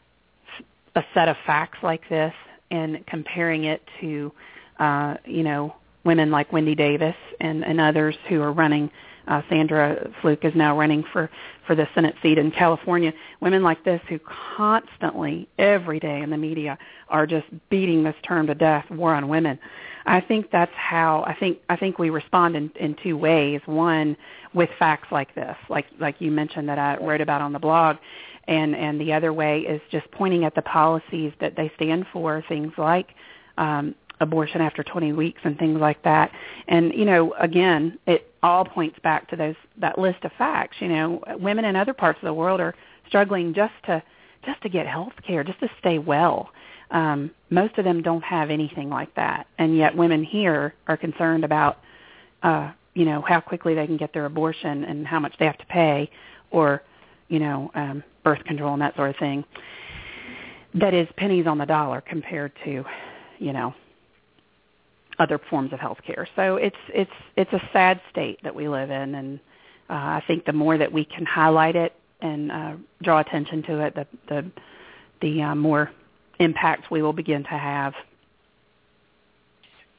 a set of facts like this and comparing it to, uh, you know, women like Wendy Davis and, and others who are running. Uh, Sandra Fluke is now running for, for the Senate seat in California. Women like this who constantly, every day in the media, are just beating this term to death, war on women. I think that's how, I think I think we respond in, in two ways. One, with facts like this, like like you mentioned that I wrote about on the blog, and, and the other way is just pointing at the policies that they stand for, things like um, abortion after twenty weeks and things like that. And, you know, again, it all points back to those that list of facts. You know, women in other parts of the world are struggling just to just to get health care, just to stay well. Um, most of them don't have anything like that, and yet women here are concerned about, uh, you know, how quickly they can get their abortion and how much they have to pay, or, you know, um, birth control and that sort of thing. That is pennies on the dollar compared to, you know, other forms of health care. So it's it's it's a sad state that we live in, and uh, I think the more that we can highlight it and uh, draw attention to it, the the, the uh, more impact we will begin to have.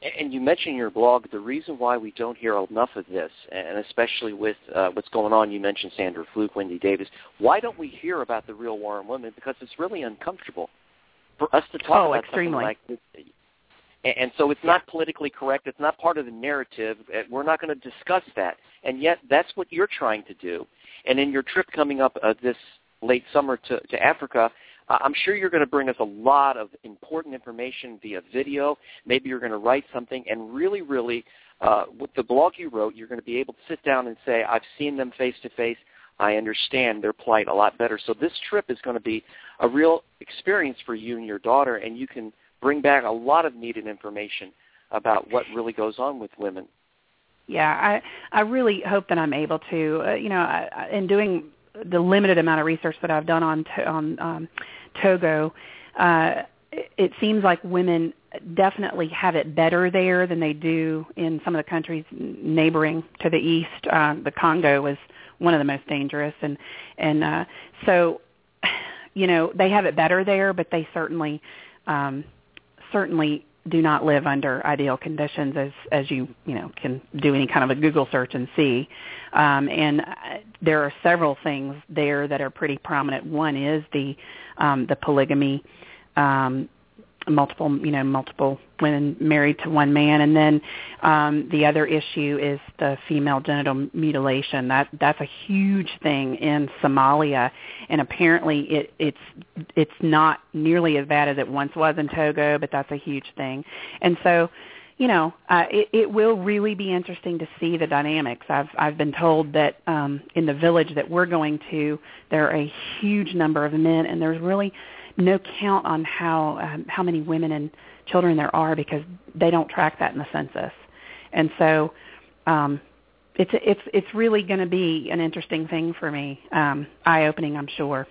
And you mentioned in your blog the reason why we don't hear enough of this, and especially with uh, what's going on, you mentioned Sandra Fluke, Wendy Davis. Why don't we hear about the real war on women? Because it's really uncomfortable for us to talk oh, about extremely. something like this. And so it's not politically correct. It's not part of the narrative. We're not going to discuss that. And yet that's what you're trying to do. And in your trip coming up uh, this late summer to, to Africa, uh, I'm sure you're going to bring us a lot of important information via video. Maybe you're going to write something. And really, really, uh, with the blog you wrote, you're going to be able to sit down and say, I've seen them face-to-face. I understand their plight a lot better. So this trip is going to be a real experience for you and your daughter, and you can bring back a lot of needed information about what really goes on with women. Yeah, I I really hope that I'm able to. Uh, you know, I, I, in doing the limited amount of research that I've done on to, on um, Togo, uh, it, it seems like women definitely have it better there than they do in some of the countries neighboring to the east. Uh, the Congo is one of the most dangerous, and and uh, so you know they have it better there, but they certainly. Um, certainly do not live under ideal conditions, as as you you know can do any kind of a Google search and see. Um, and there are several things there that are pretty prominent. One is the um, the polygamy, um, multiple you know multiple women married to one man, and then um, the other issue is the female genital mutilation. That that's a huge thing in Somalia, and apparently it, it's it's not nearly as bad as it once was in Togo, but that's a huge thing. And so, you know, uh, it, it will really be interesting to see the dynamics. I've I've been told that um, in the village that we're going to, there are a huge number of men, and there's really no count on how um, how many women and children there are, because they don't track that in the census. And so um, it's it's it's really going to be an interesting thing for me, um, eye-opening, I'm sure.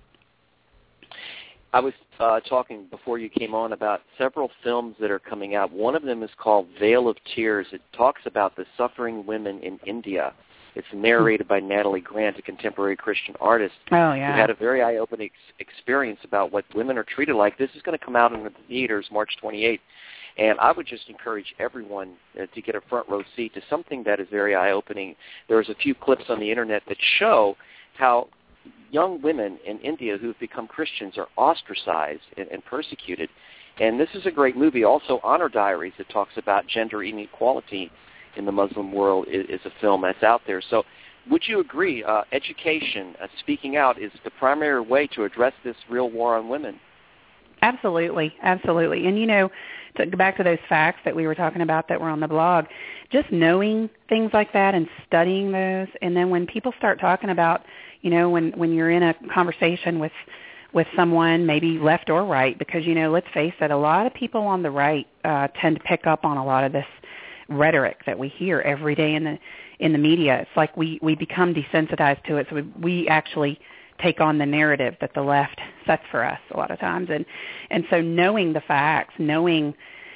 I was uh, talking before you came on about several films that are coming out. One of them is called Veil of Tears. It talks about the suffering women in India. It's narrated by Natalie Grant, a contemporary Christian artist oh, yeah. who had a very eye-opening ex- experience about what women are treated like. This is going to come out in the theaters March twenty-eighth. And I would just encourage everyone uh, to get a front row seat to something that is very eye-opening. There's a few clips on the Internet that show how young women in India who've become Christians are ostracized and, and persecuted. And this is a great movie. Also, Honor Diaries, that talks about gender inequality in the Muslim world, is, is a film that's out there. So would you agree, uh, education, uh, speaking out, is the primary way to address this real war on women? Absolutely, absolutely. And, you know, to go back to those facts that we were talking about that were on the blog, just knowing things like that and studying those, and then when people start talking about, you know, when, when you're in a conversation with with someone, maybe left or right, because, you know, let's face it, a lot of people on the right uh, tend to pick up on a lot of this rhetoric that we hear every day in the in the media. It's like we, we become desensitized to it, so we, we actually take on the narrative that the left sets for us a lot of times. And and so knowing the facts, knowing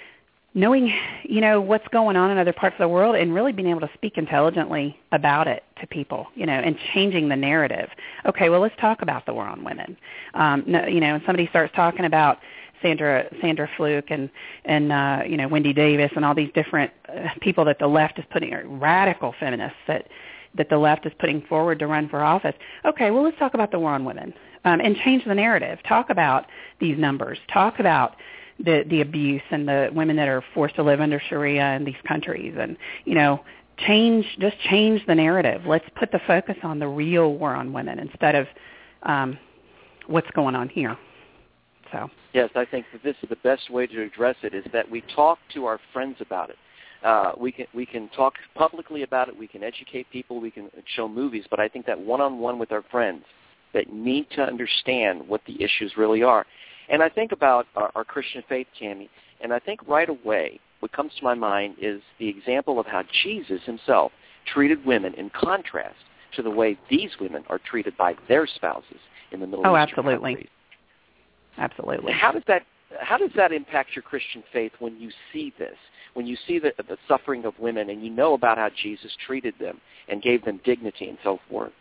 knowing you know what's going on in other parts of the world, and really being able to speak intelligently about it to people, you know, and changing the narrative. Okay, well, let's talk about the war on women. Um, no, you know, and somebody starts talking about Sandra Sandra Fluke and and uh, you know Wendy Davis and all these different uh, people that the left is putting, radical feminists that that the left is putting forward to run for office. Okay, well, let's talk about the war on women um, and change the narrative. Talk about these numbers. Talk about the the abuse and the women that are forced to live under Sharia in these countries, and you know change just change the narrative. Let's put the focus on the real war on women instead of um, what's going on here. So. Yes, I think that this is the best way to address it, is that we talk to our friends about it. Uh, we can we can talk publicly about it. We can educate people. We can show movies. But I think that one-on-one with our friends that need to understand what the issues really are. And I think about our, our Christian faith, Tammy, and I think right away what comes to my mind is the example of how Jesus himself treated women in contrast to the way these women are treated by their spouses in the Middle oh, Eastern absolutely. countries. Absolutely. How does that how does that impact your Christian faith when you see this, when you see the, the suffering of women and you know about how Jesus treated them and gave them dignity and so forth?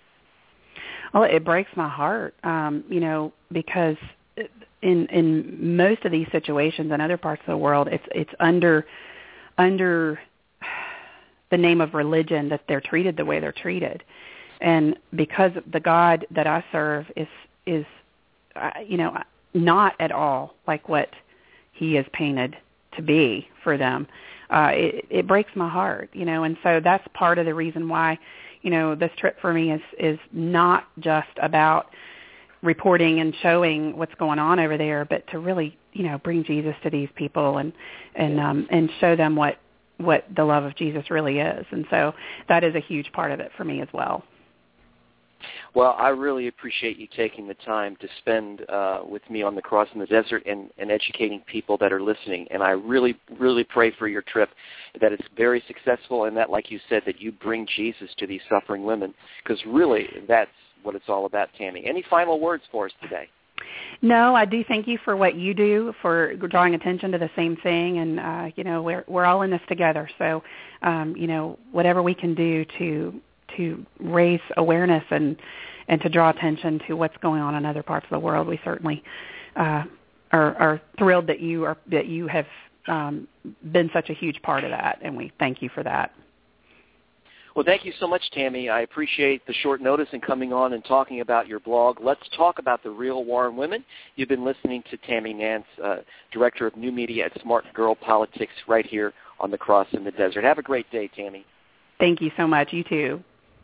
Well, it breaks my heart, um, you know, because in in most of these situations in other parts of the world, it's it's under under the name of religion that they're treated the way they're treated. And because the God that I serve is, is uh, you know, not at all like what he is painted to be for them, uh, it, it breaks my heart, you know, and so that's part of the reason why, you know, this trip for me is, is not just about reporting and showing what's going on over there, but to really, you know, bring Jesus to these people and, and, um, and show them what, what the love of Jesus really is. And so that is a huge part of it for me as well. Well, I really appreciate you taking the time to spend uh, with me on the Cross in the Desert and, and educating people that are listening. And I really, really pray for your trip, that it's very successful, and that, like you said, that you bring Jesus to these suffering women, because really that's what it's all about, Tammy. Any final words for us today? No, I do thank you for what you do, for drawing attention to the same thing, and uh, you know, we're we're all in this together. So, um, you know, whatever we can do to to raise awareness and and to draw attention to what's going on in other parts of the world, we certainly uh, are, are thrilled that you are that you have um, been such a huge part of that, and we thank you for that. Well, thank you so much, Tammy. I appreciate the short notice and coming on and talking about your blog. Let's talk about the real war on women. You've been listening to Tammy Nance, uh, Director of New Media at Smart Girl Politics, right here on the Cross in the Desert. Have a great day, Tammy. Thank you so much. You too.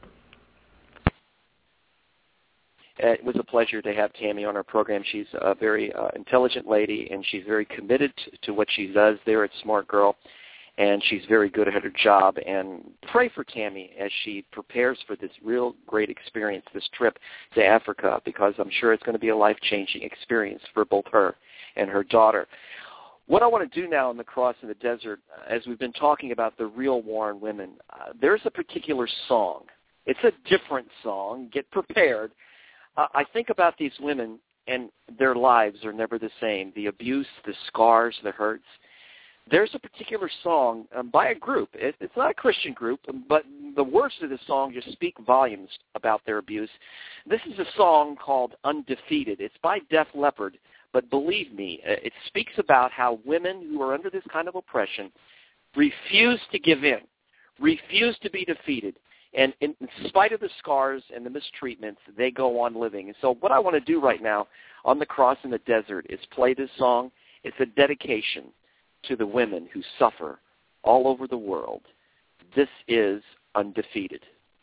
It was a pleasure to have Tammy on our program. She's a very uh, intelligent lady, and she's very committed to, to what she does there at Smart Girl. And she's very good at her job. And pray for Tammy as she prepares for this real great experience, this trip to Africa, because I'm sure it's going to be a life-changing experience for both her and her daughter. What I want to do now in the Cross in the Desert, as we've been talking about the real war on women, uh, there's a particular song. It's a different song. Get prepared. Uh, I think about these women, and their lives are never the same. The abuse, the scars, the hurts. There's a particular song um, by a group. It, it's not a Christian group, but the words of the song just speak volumes about their abuse. This is a song called Undefeated. It's by Def Leppard, but believe me, it speaks about how women who are under this kind of oppression refuse to give in, refuse to be defeated, and in spite of the scars and the mistreatments, they go on living. And so what I want to do right now on the Cross in the Desert is play this song. It's a dedication to the women who suffer all over the world. This is Undefeated.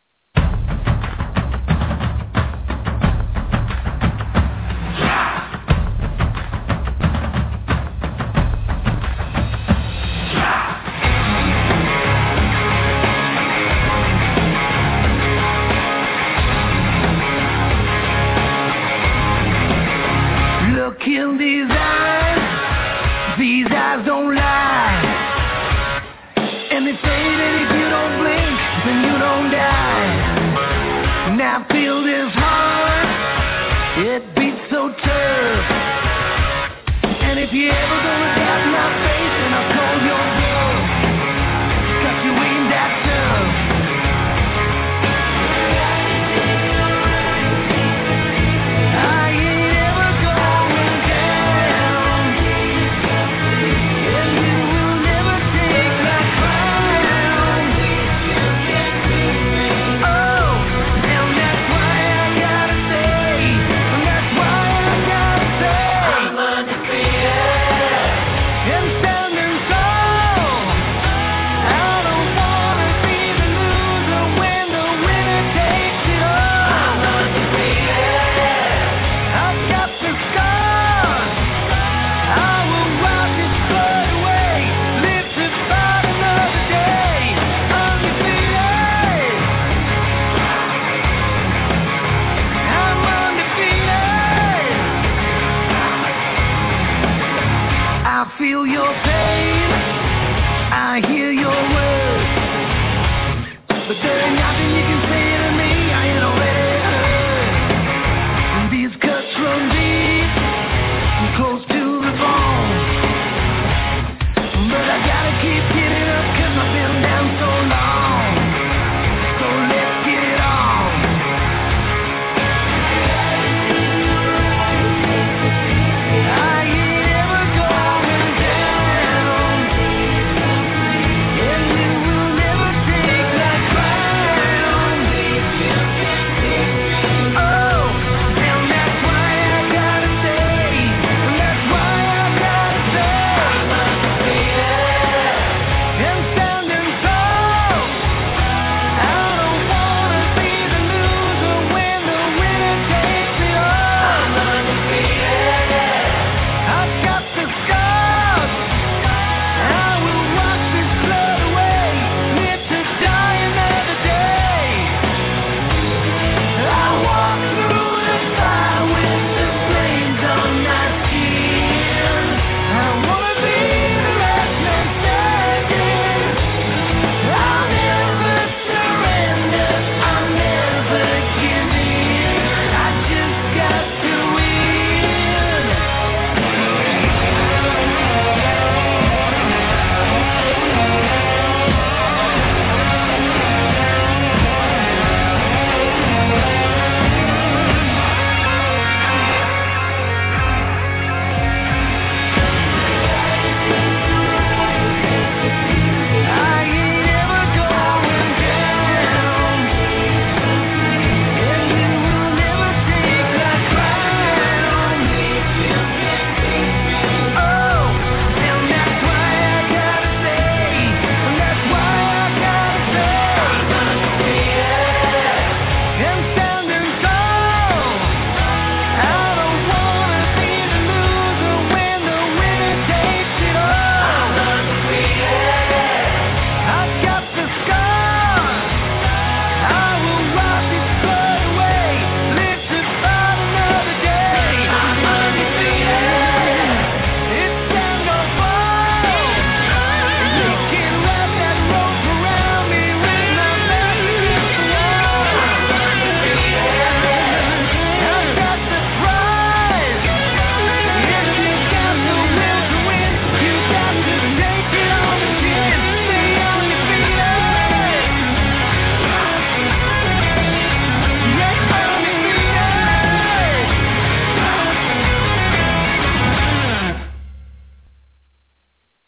Look in these eyes, these eyes don't lie, and they say that if you don't blink, then you don't die. Now feel this heart, it beats so tough, and if you ever gonna tap my face, then I'll call your bluff, 'cause you ain't that tough. Feel your pain, I hear your words, but there ain't nothing you can say to me, I ain't already heard. These cuts run deep, close to the bone, but I gotta keep getting up 'cause I've been down so long, so let's get it on. I ain't ever going down.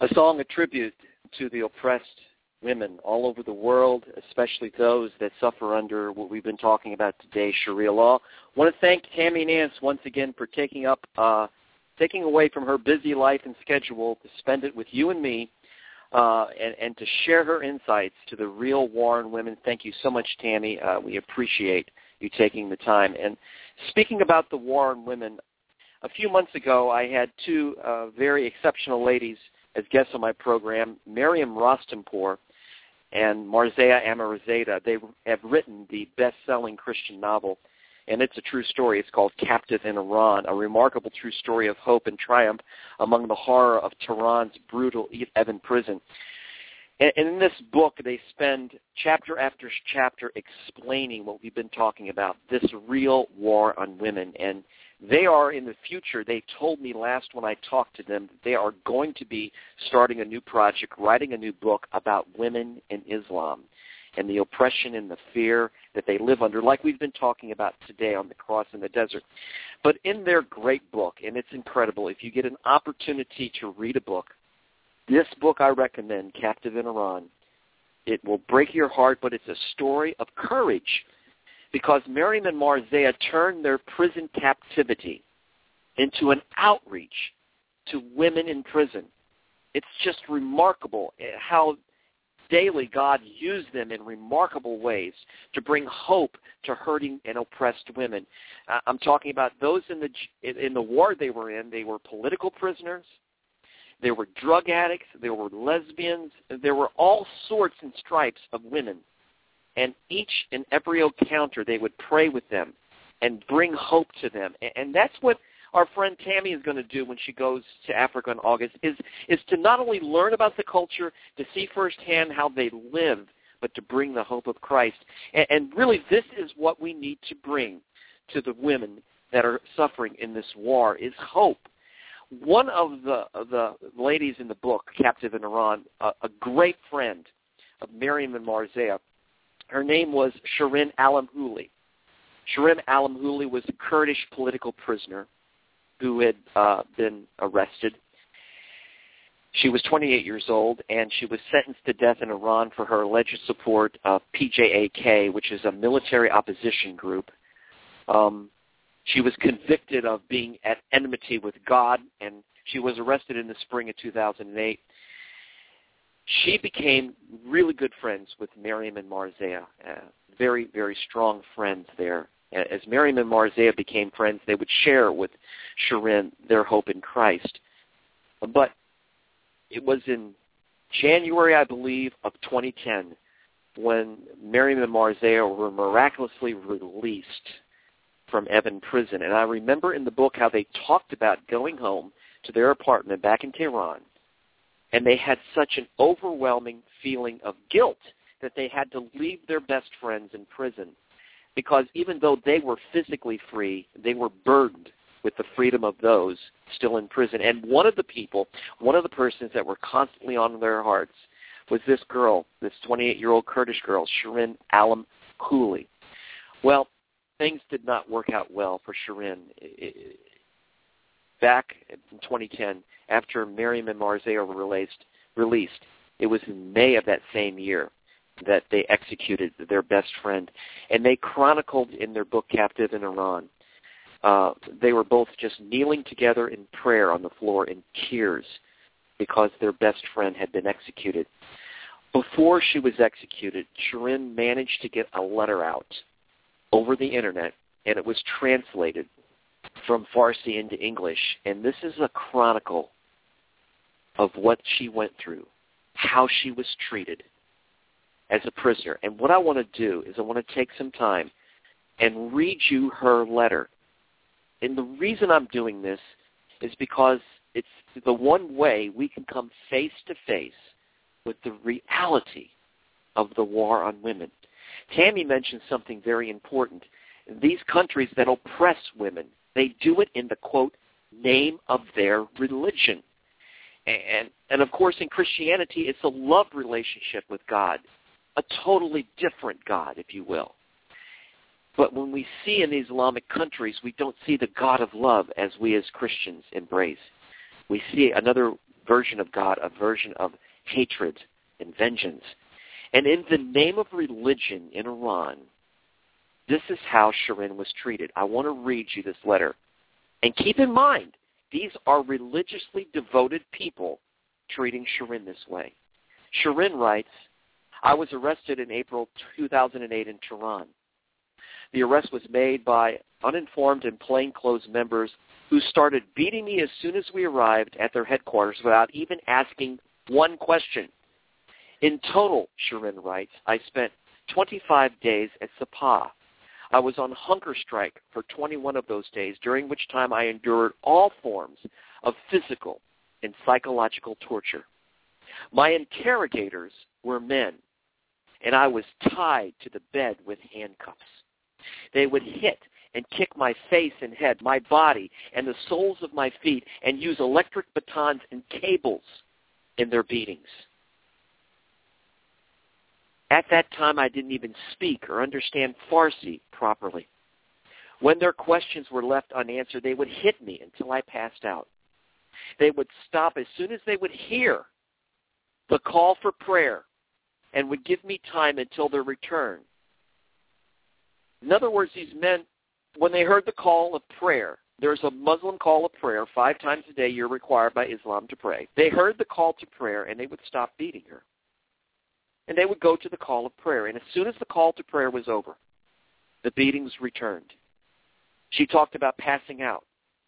A song, a tribute to the oppressed women all over the world, especially those that suffer under what we've been talking about today, Sharia law. I want to thank Tammy Nance once again for taking up, uh, taking away from her busy life and schedule to spend it with you and me, uh, and, and to share her insights to the real war on women. Thank you so much, Tammy. Uh, we appreciate you taking the time. And speaking about the war on women, a few months ago I had two uh, very exceptional ladies as guests on my program, Miriam Rostampour and Marzieh Amorizadeh. They have written the best-selling Christian novel, and it's a true story. It's called Captive in Iran, a remarkable true story of hope and triumph among the horror of Tehran's brutal Evin prison. And in this book, they spend chapter after chapter explaining what we've been talking about, this real war on women. And they are in the future, they told me last when I talked to them, that they are going to be starting a new project, writing a new book about women in Islam and the oppression and the fear that they live under, like we've been talking about today on The Cross in the Desert. But in their great book, and it's incredible, if you get an opportunity to read a book, this book I recommend, Captive in Iran. It will break your heart, but it's a story of courage, because Miriam and Marzieh turned their prison captivity into an outreach to women in prison. It's just remarkable how daily God used them in remarkable ways to bring hope to hurting and oppressed women. Uh, I'm talking about those in the in the war they were in. They were political prisoners. There were drug addicts. There were lesbians. There were all sorts and stripes of women. And each and every encounter, they would pray with them and bring hope to them. And that's what our friend Tammy is going to do when she goes to Africa in August, is, is to not only learn about the culture, to see firsthand how they live, but to bring the hope of Christ. And, and really, this is what we need to bring to the women that are suffering in this war, is hope. One of the, of the ladies in the book, Captive in Iran, a, a great friend of Miriam and Marzieh, her name was Shirin Alamhouli. Shirin Alamhouli was a Kurdish political prisoner who had uh, been arrested. She was twenty-eight years old, and she was sentenced to death in Iran for her alleged support of P J A K, which is a military opposition group. Um, she was convicted of being at enmity with God, and she was arrested in the spring of two thousand eight. She became really good friends with Miriam and Marzieh, uh, very, very strong friends there. As Miriam and Marzieh became friends, they would share with Shirin their hope in Christ. But it was in January, I believe, of twenty ten when Miriam and Marzieh were miraculously released from Evin prison. And I remember in the book how they talked about going home to their apartment back in Tehran, and they had such an overwhelming feeling of guilt that they had to leave their best friends in prison, because even though they were physically free, they were burdened with the freedom of those still in prison. And one of the people, one of the persons that were constantly on their hearts was this girl, this twenty-eight-year-old Kurdish girl, Shirin Alamhouli. Well, things did not work out well for Shirin. Back in twenty ten, after Miriam and Marzieh were released, released, it was in May of that same year that they executed their best friend. And they chronicled in their book, Captive in Iran, uh, they were both just kneeling together in prayer on the floor in tears because their best friend had been executed. Before she was executed, Shirin managed to get a letter out over the Internet, and it was translated from Farsi into English. And this is a chronicle of what she went through, how she was treated as a prisoner. And what I want to do is I want to take some time and read you her letter. And the reason I'm doing this is because it's the one way we can come face to face with the reality of the war on women. Tammy mentioned something very important. These countries that oppress women, they do it in the, quote, name of their religion. And, and of course, in Christianity, it's a love relationship with God, a totally different God, if you will. But when we see in these Islamic countries, we don't see the God of love as we as Christians embrace. We see another version of God, a version of hatred and vengeance. And in the name of religion in Iran, this is how Shirin was treated. I want to read you this letter. And keep in mind, these are religiously devoted people treating Shirin this way. Shirin writes, I was arrested in April two thousand eight in Tehran. The arrest was made by uninformed and plainclothes members who started beating me as soon as we arrived at their headquarters without even asking one question. In total, Shirin writes, I spent twenty-five days at Sepah. I was on hunger strike for twenty-one of those days, during which time I endured all forms of physical and psychological torture. My interrogators were men, and I was tied to the bed with handcuffs. They would hit and kick my face and head, my body, and the soles of my feet, and use electric batons and cables in their beatings. At that time, I didn't even speak or understand Farsi properly. When their questions were left unanswered, they would hit me until I passed out. They would stop as soon as they would hear the call for prayer and would give me time until their return. In other words, these men, when they heard the call of prayer, there's a Muslim call of prayer. Five times a day you're required by Islam to pray. They heard the call to prayer, and they would stop beating her. And they would go to the call of prayer. And as soon as the call to prayer was over, the beatings returned. She talked about passing out.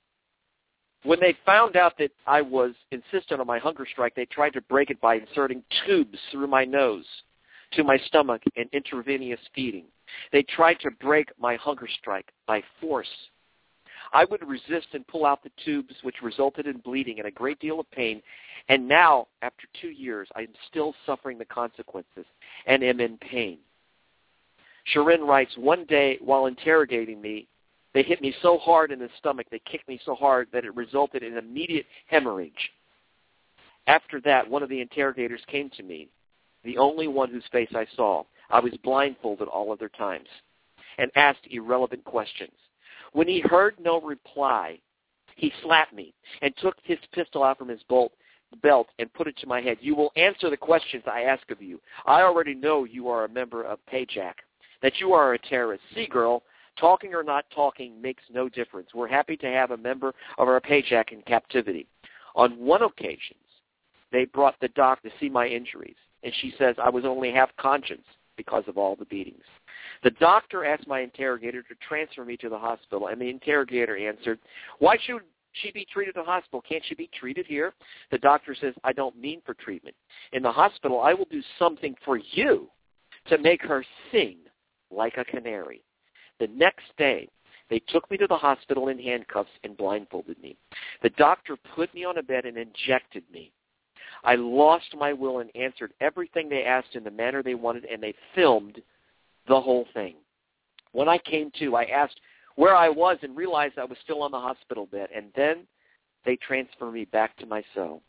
When they found out that I was insistent on my hunger strike, they tried to break it by inserting tubes through my nose to my stomach and intravenous feeding. They tried to break my hunger strike by force. I would resist and pull out the tubes, which resulted in bleeding and a great deal of pain. And now, after two years, I am still suffering the consequences and am in pain. Shirin writes, one day while interrogating me, they hit me so hard in the stomach, they kicked me so hard that it resulted in immediate hemorrhage. After that, one of the interrogators came to me, the only one whose face I saw. I was blindfolded all other times, and asked irrelevant questions. When he heard no reply, he slapped me and took his pistol out from his bolt, belt and put it to my head. You will answer the questions I ask of you. I already know you are a member of Pajak, that you are a terrorist. See, girl, talking or not talking makes no difference. We're happy to have a member of our Pajak in captivity. On one occasion, they brought the doc to see my injuries, and she says I was only half conscious because of all the beatings. The doctor asked my interrogator to transfer me to the hospital, and the interrogator answered, why should she be treated at the hospital? Can't she be treated here? The doctor says, I don't mean for treatment. In the hospital, I will do something for you to make her sing like a canary. The next day, they took me to the hospital in handcuffs and blindfolded me. The doctor put me on a bed and injected me. I lost my will and answered everything they asked in the manner they wanted, and they filmed the whole thing. When I came to, I asked where I was and realized I was still on the hospital bed, and then they transferred me back to my cell.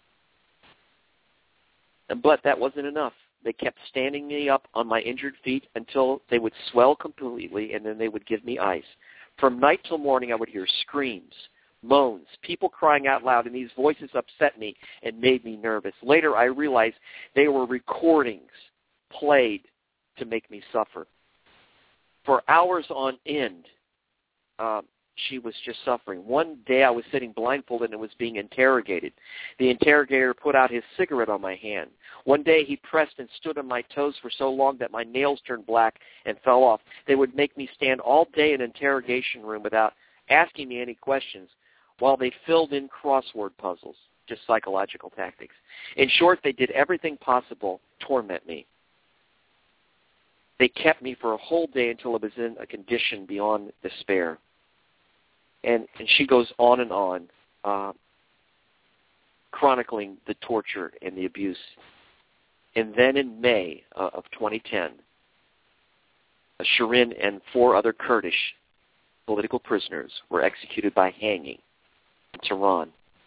But that wasn't enough. They kept standing me up on my injured feet until they would swell completely, and then they would give me ice. From night till morning, I would hear screams, moans, people crying out loud, and these voices upset me and made me nervous. Later, I realized they were recordings played to make me suffer. For hours on end, uh, she was just suffering. One day I was sitting blindfolded and was being interrogated. The interrogator put out his cigarette on my hand. One day he pressed and stood on my toes for so long that my nails turned black and fell off. They would make me stand all day in an interrogation room without asking me any questions while they filled in crossword puzzles, just psychological tactics. In short, they did everything possible to torment me. They kept me for a whole day until I was in a condition beyond despair. And, and she goes on and on, uh, chronicling the torture and the abuse. And then in May uh, of twenty ten, uh, Shirin and four other Kurdish political prisoners were executed by hanging in Tehran.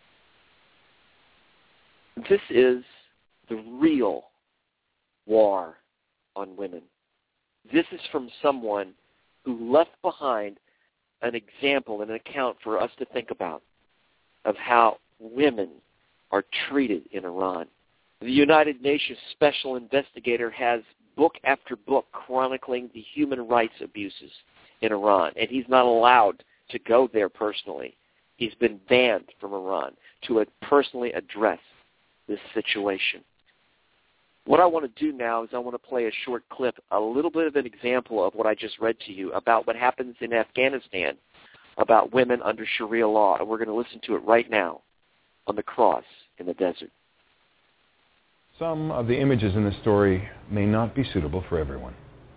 This is the real war on women. This is from someone who left behind an example and an account for us to think about of how women are treated in Iran. The United Nations Special Investigator has book after book chronicling the human rights abuses in Iran, and he's not allowed to go there personally. He's been banned from Iran to personally address this situation. What I want to do now is I want to play a short clip, a little bit of an example of what I just read to you about what happens in Afghanistan about women under Sharia law, and we're going to listen to it right now on the cross in the desert. Some of the images in this story may not be suitable for everyone.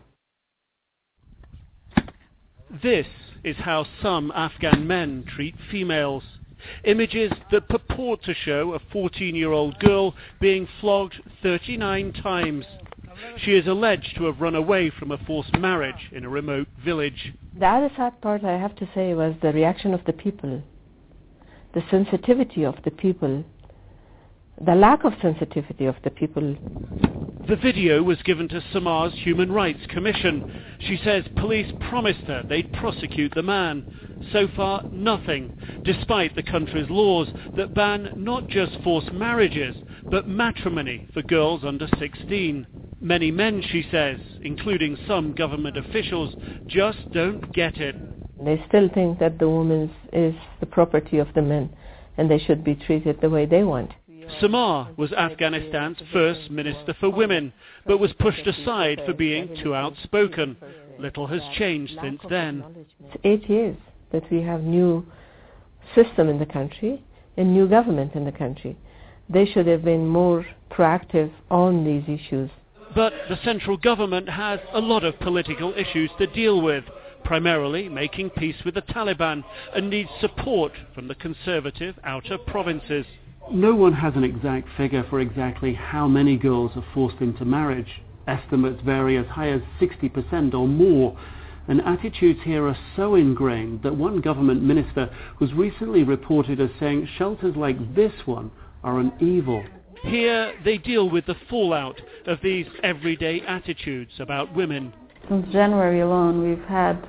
This is how some Afghan men treat females. Images that purport to show a fourteen-year-old girl being flogged thirty-nine times. She is alleged to have run away from a forced marriage in a remote village. The other sad part, I have to say, was the reaction of the people, the sensitivity of the people, the lack of sensitivity of the people. The video was given to Samar's Human Rights Commission. She says police promised her they'd prosecute the man. So far, nothing, despite the country's laws that ban not just forced marriages, but matrimony for girls under sixteen. Many men, she says, including some government officials, just don't get it. They still think that the woman is the property of the men, and they should be treated the way they want. Samar was Afghanistan's first Minister for Women, but was pushed aside for being too outspoken. Little has changed since then. It's eight years that we have new system in the country, a new government in the country. They should have been more proactive on these issues. But the central government has a lot of political issues to deal with, primarily making peace with the Taliban, and needs support from the conservative outer provinces. No one has an exact figure for exactly how many girls are forced into marriage. Estimates vary as high as sixty percent or more. And attitudes here are so ingrained that one government minister was recently reported as saying shelters like this one are an evil. Here they deal with the fallout of these everyday attitudes about women. Since January alone, we've had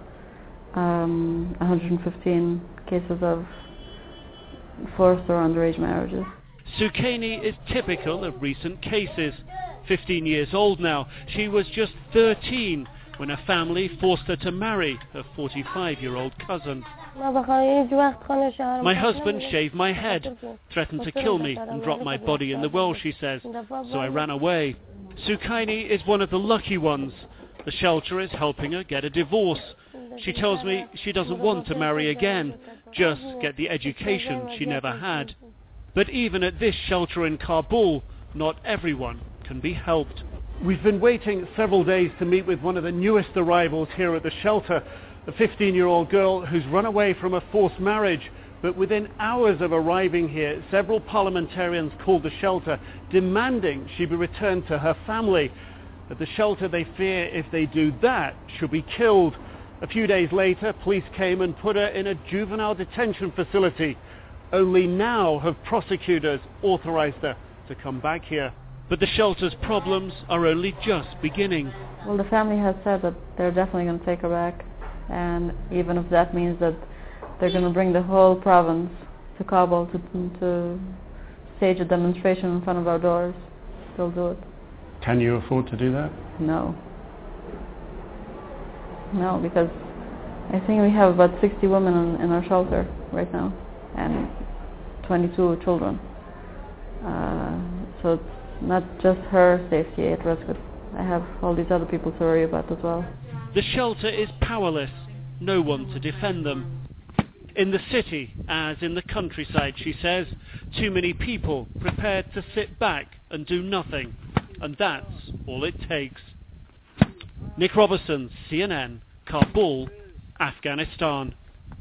um, one hundred fifteen cases of forced or underage marriages. Sukaini is typical of recent cases. fifteen years old now, she was just thirteen when her family forced her to marry her forty-five-year-old cousin. My husband shaved my head, threatened to kill me and drop my body in the well, she says, so I ran away. Sukaini is one of the lucky ones. The shelter is helping her get a divorce. She tells me she doesn't want to marry again, just get the education she never had. But even at this shelter in Kabul, not everyone can be helped. We've been waiting several days to meet with one of the newest arrivals here at the shelter, a fifteen-year-old girl who's run away from a forced marriage. But within hours of arriving here, several parliamentarians called the shelter, demanding she be returned to her family. At the shelter, they fear if they do that, she'll be killed. A few days later, police came and put her in a juvenile detention facility. Only now have prosecutors authorized her to come back here. But the shelter's problems are only just beginning. Well, the family has said that they're definitely going to take her back. And even if that means that they're going to bring the whole province to Kabul to, to stage a demonstration in front of our doors, they'll do it. Can you afford to do that? No. No, because I think we have about sixty women in, in our shelter right now, and twenty-two children. Uh, so it's not just her safety at risk, but I have all these other people to worry about as well. The shelter is powerless, no one to defend them. In the city, as in the countryside, she says, too many people prepared to sit back and do nothing, and that's all it takes. Nick Robertson, C N N, Kabul, Afghanistan.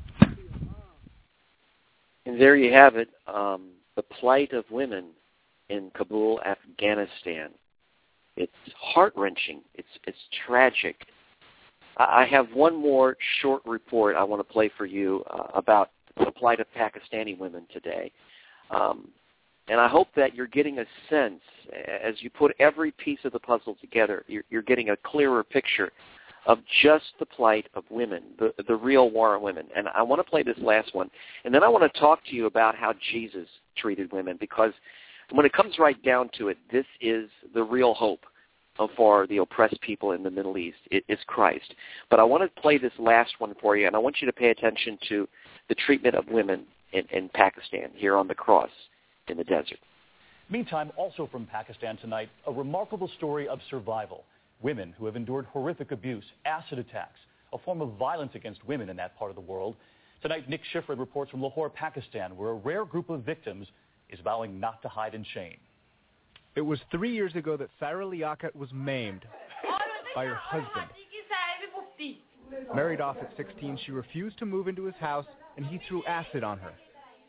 And there you have it, um, the plight of women in Kabul, Afghanistan. It's heart-wrenching. It's it's tragic. I have one more short report I want to play for you uh, about the plight of Pakistani women today. Um, and I hope that you're getting a sense, as you put every piece of the puzzle together, you're, you're getting a clearer picture of just the plight of women, the, the real war on women. And I want to play this last one. And then I want to talk to you about how Jesus treated women, because when it comes right down to it, this is the real hope for the oppressed people in the Middle East. It is Christ. But I want to play this last one for you, and I want you to pay attention to the treatment of women in, in Pakistan, here on the cross in the desert. Meantime, also from Pakistan tonight, a remarkable story of survival. Women who have endured horrific abuse, acid attacks, a form of violence against women in that part of the world. Tonight, Nick Schifrin reports from Lahore, Pakistan, where a rare group of victims is vowing not to hide in shame. It was three years ago that Saira Liaquat was maimed by her husband. Married off at sixteen, she refused to move into his house, and he threw acid on her.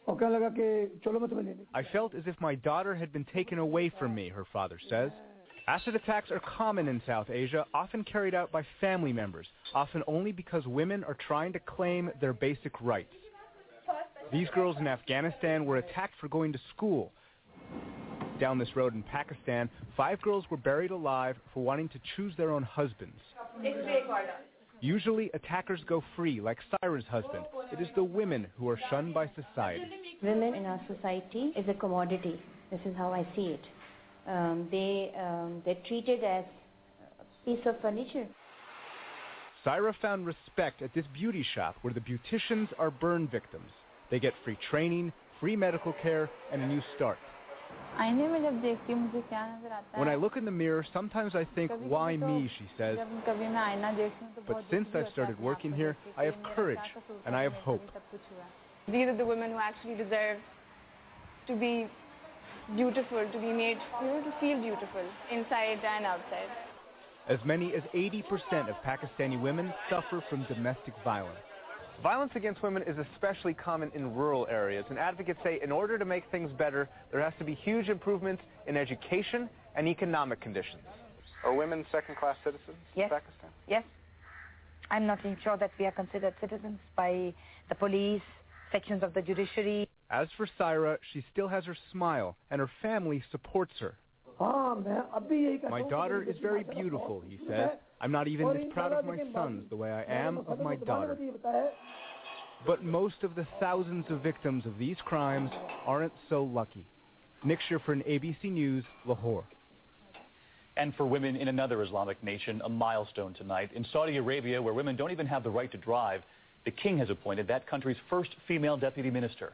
I felt as if my daughter had been taken away from me, her father says. Acid attacks are common in South Asia, often carried out by family members, often only because women are trying to claim their basic rights. These girls in Afghanistan were attacked for going to school. Down this road in Pakistan, five girls were buried alive for wanting to choose their own husbands. Usually, attackers go free, like Saira's husband. It is the women who are shunned by society. Women in our society is a commodity. This is how I see it. Um, they, um, they're treated as a piece of furniture. Saira found respect at this beauty shop where the beauticians are burn victims. They get free training, free medical care, and a new start. When I look in the mirror, sometimes I think, why me, she says. But since I've started working here, I have courage and I have hope. These are the women who actually deserve to be beautiful, to be made, you know, to feel beautiful inside and outside. As many as eighty percent of Pakistani women suffer from domestic violence. Violence against women is especially common in rural areas, and advocates say in order to make things better, there has to be huge improvements in education and economic conditions. Are women second-class citizens yes. in Pakistan? Yes. I'm not even sure that we are considered citizens by the police, sections of the judiciary. As for Saira, she still has her smile, and her family supports her. My daughter is very beautiful, he says. I'm not even as proud of my sons the way I am of my daughter. But most of the thousands of victims of these crimes aren't so lucky. Nick Schifrin, A B C News, Lahore. And for women in another Islamic nation, a milestone tonight. In Saudi Arabia, where women don't even have the right to drive, the king has appointed that country's first female deputy minister.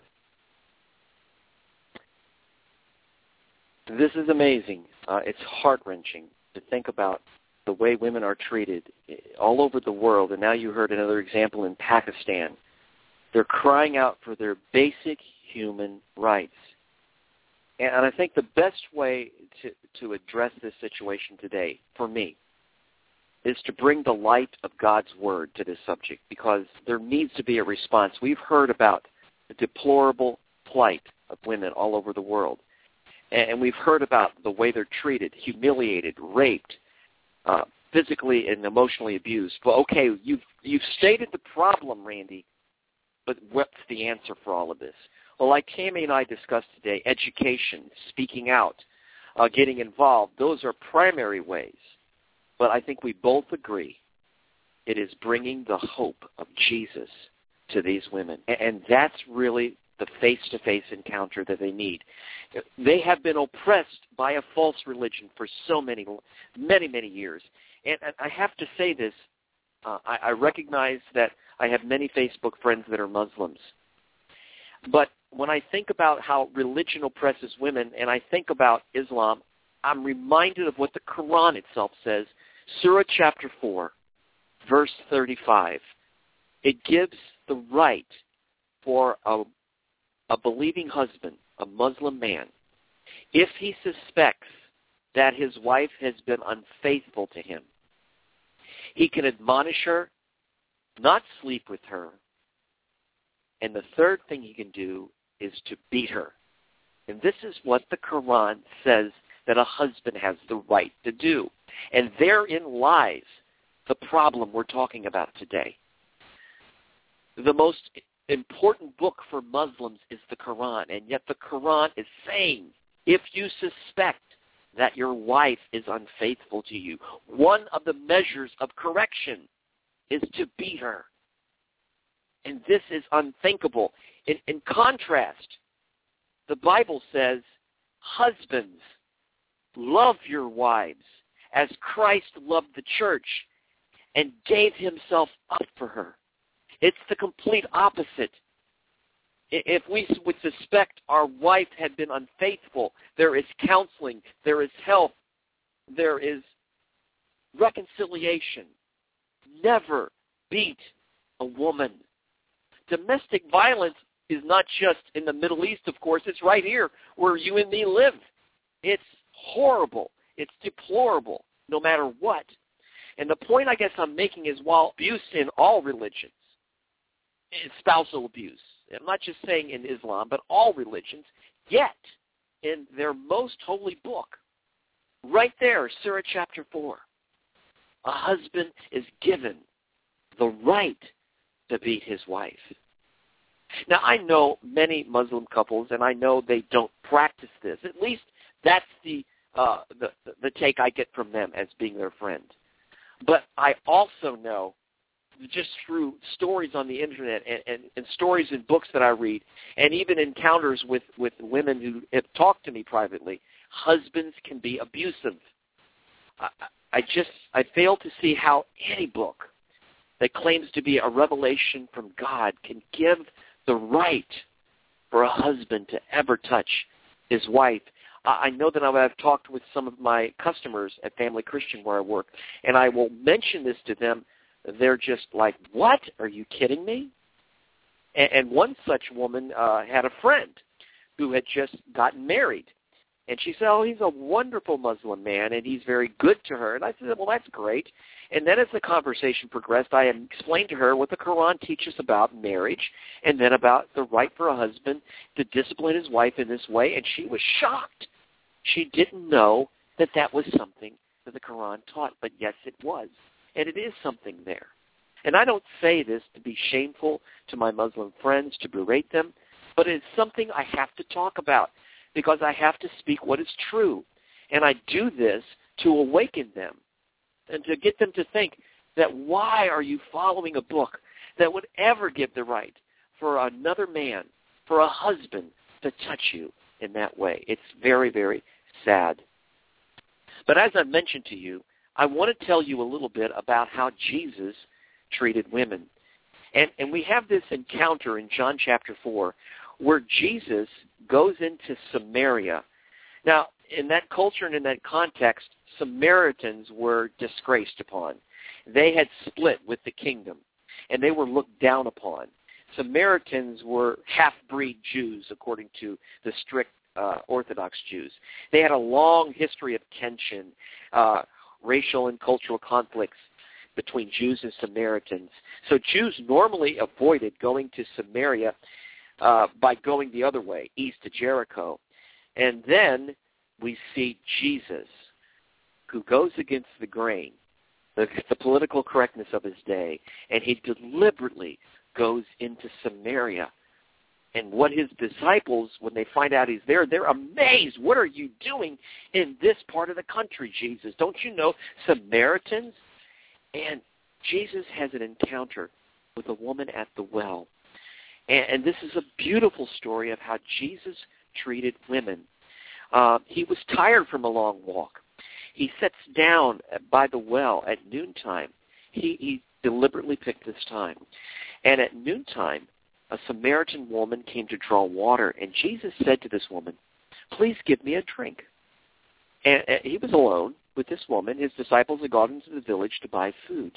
This is amazing. Uh, it's heart-wrenching to think about the way women are treated all over the world. And now you heard another example in Pakistan. They're crying out for their basic human rights. And I think the best way to, to address this situation today, for me, is to bring the light of God's word to this subject, because there needs to be a response. We've heard about the deplorable plight of women all over the world. And we've heard about the way they're treated, humiliated, raped, uh, physically and emotionally abused. Well, okay, you've, you've stated the problem, Randy, but what's the answer for all of this? Well, like Tammy and I discussed today, education, speaking out, uh, getting involved, those are primary ways. But I think we both agree it is bringing the hope of Jesus to these women. And that's really the face-to-face encounter that they need. They have been oppressed by a false religion for so many, many, many years. And I have to say this, uh, I, I recognize that I have many Facebook friends that are Muslims. But when I think about how religion oppresses women, and I think about Islam, I'm reminded of what the Quran itself says, Surah chapter four, verse thirty-five. It gives the right for a a believing husband, a Muslim man, if he suspects that his wife has been unfaithful to him, he can admonish her, not sleep with her, and the third thing he can do is to beat her. And this is what the Quran says that a husband has the right to do. And therein lies the problem we're talking about today. The most important book for Muslims is the Quran, and yet the Quran is saying, if you suspect that your wife is unfaithful to you, one of the measures of correction is to beat her. And this is unthinkable. In, in contrast, the Bible says, husbands, love your wives as Christ loved the church and gave himself up for her. It's the complete opposite. If we would suspect our wife had been unfaithful, there is counseling, there is help, there is reconciliation. Never beat a woman. Domestic violence is not just in the Middle East, of course. It's right here where you and me live. It's horrible. It's deplorable, no matter what. And the point I guess I'm making is while abuse in all religions, spousal abuse, I'm not just saying in Islam, but all religions, yet in their most holy book, right there, Surah chapter four, a husband is given the right to beat his wife. Now, I know many Muslim couples, and I know they don't practice this. At least that's the, uh, the, the take I get from them as being their friend. But I also know, just through stories on the Internet and, and, and stories in books that I read, and even encounters with, with women who have talked to me privately, husbands can be abusive. I, I just, I fail to see how any book that claims to be a revelation from God can give the right for a husband to ever touch his wife. I know that I've talked with some of my customers at Family Christian where I work, and I will mention this to them. They're just like, what? Are you kidding me? And, and one such woman uh, had a friend who had just gotten married. And she said, oh, he's a wonderful Muslim man, and he's very good to her. And I said, well, that's great. And then as the conversation progressed, I explained to her what the Quran teaches about marriage and then about the right for a husband to discipline his wife in this way. And she was shocked. She didn't know that that was something that the Quran taught, but yes, it was. And it is something there. And I don't say this to be shameful to my Muslim friends, to berate them, but it's something I have to talk about because I have to speak what is true. And I do this to awaken them and to get them to think that why are you following a book that would ever give the right for another man, for a husband, to touch you in that way? It's very, very sad. But as I mentioned to you, I want to tell you a little bit about how Jesus treated women. And, and we have this encounter in John chapter four where Jesus goes into Samaria. Now, in that culture and in that context, Samaritans were disgraced upon. They had split with the kingdom, and they were looked down upon. Samaritans were half-breed Jews, according to the strict uh, Orthodox Jews. They had a long history of tension, uh, racial and cultural conflicts between Jews and Samaritans. So Jews normally avoided going to Samaria uh, by going the other way, east to Jericho. And then we see Jesus, who goes against the grain, the, the political correctness of his day, and he deliberately goes into Samaria. And what his disciples, when they find out he's there, they're amazed. What are you doing in this part of the country, Jesus? Don't you know Samaritans? And Jesus has an encounter with a woman at the well. And, and this is a beautiful story of how Jesus treated women. Uh, he was tired from a long walk. He sits down by the well at noontime. He, he deliberately picked this time. And at noontime, a Samaritan woman came to draw water, and Jesus said to this woman, please give me a drink. And, and he was alone with this woman. His disciples had gone into the village to buy food.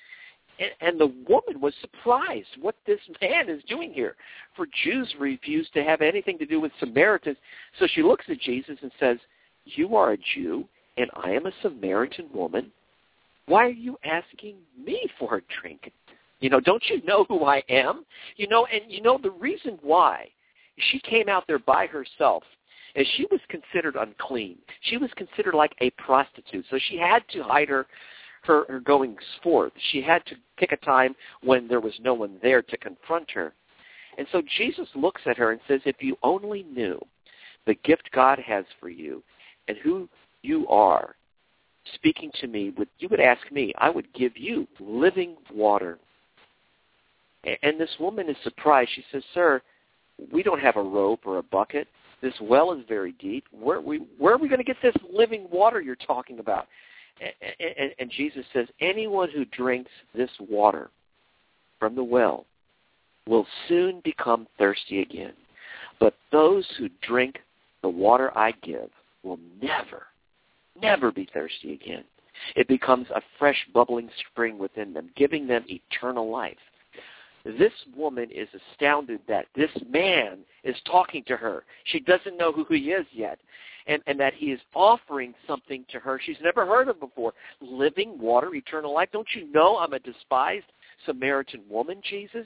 And, and the woman was surprised what this man is doing here, for Jews refused to have anything to do with Samaritans. So she looks at Jesus and says, you are a Jew, and I am a Samaritan woman. Why are you asking me for a drink? You know, don't you know who I am? You know, and you know the reason why she came out there by herself is she was considered unclean. She was considered like a prostitute. So she had to hide her, her, her goings forth. She had to pick a time when there was no one there to confront her. And so Jesus looks at her and says, if you only knew the gift God has for you and who you are speaking to me, would you would ask me, I would give you living water. And this woman is surprised. She says, sir, we don't have a rope or a bucket. This well is very deep. Where, we, where are we going to get this living water you're talking about? And, and, and Jesus says, anyone who drinks this water from the well will soon become thirsty again. But those who drink the water I give will never, never be thirsty again. It becomes a fresh, bubbling spring within them, giving them eternal life. This woman is astounded that this man is talking to her. She doesn't know who he is yet, and, and that he is offering something to her she's never heard of before. Living water, eternal life. Don't you know I'm a despised Samaritan woman, Jesus?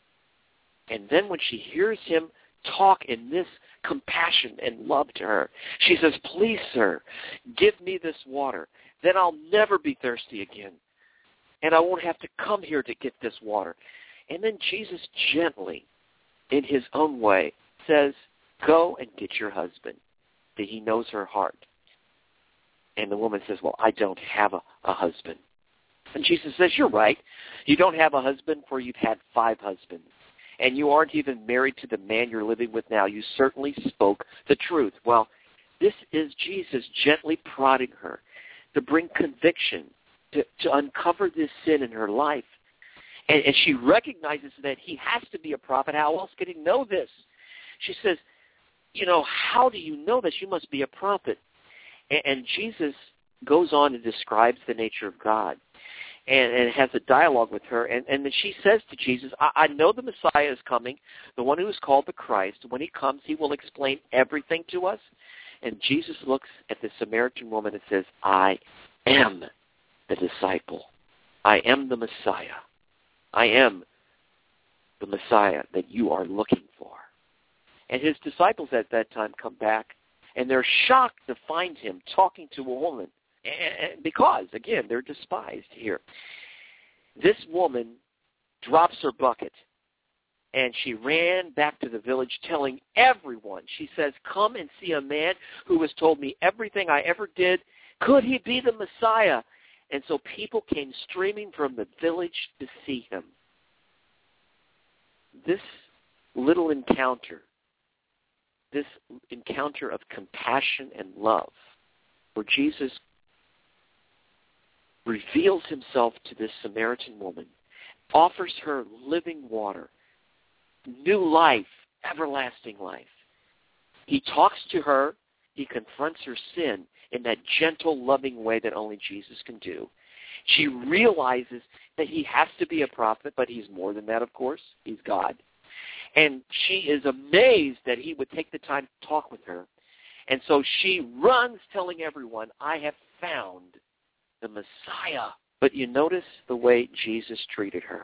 And then when she hears him talk in this compassion and love to her, she says, please, sir, give me this water. Then I'll never be thirsty again, and I won't have to come here to get this water. And then Jesus gently, in his own way, says, go and get your husband. That he knows her heart. And the woman says, well, I don't have a, a husband. And Jesus says, you're right. You don't have a husband, for you've had five husbands. And you aren't even married to the man you're living with now. You certainly spoke the truth. Well, this is Jesus gently prodding her to bring conviction, to, to uncover this sin in her life. And, and she recognizes that he has to be a prophet. How else could he know this? She says, you know, how do you know this? You must be a prophet. And, and Jesus goes on and describes the nature of God and, and has a dialogue with her. And, and then she says to Jesus, I, I know the Messiah is coming, the one who is called the Christ. When he comes, he will explain everything to us. And Jesus looks at the Samaritan woman and says, I am the disciple. I am the Messiah. I am the Messiah that you are looking for. And his disciples at that time come back, and they're shocked to find him talking to a woman, and because, again, they're despised here. This woman drops her bucket, and she ran back to the village telling everyone. She says, come and see a man who has told me everything I ever did. Could he be the Messiah? And so people came streaming from the village to see him. This little encounter, this encounter of compassion and love, where Jesus reveals himself to this Samaritan woman, offers her living water, new life, everlasting life. He talks to her. He confronts her sin in that gentle, loving way that only Jesus can do. She realizes that he has to be a prophet, but he's more than that, of course. He's God. And she is amazed that he would take the time to talk with her. And so she runs telling everyone, I have found the Messiah. But you notice the way Jesus treated her.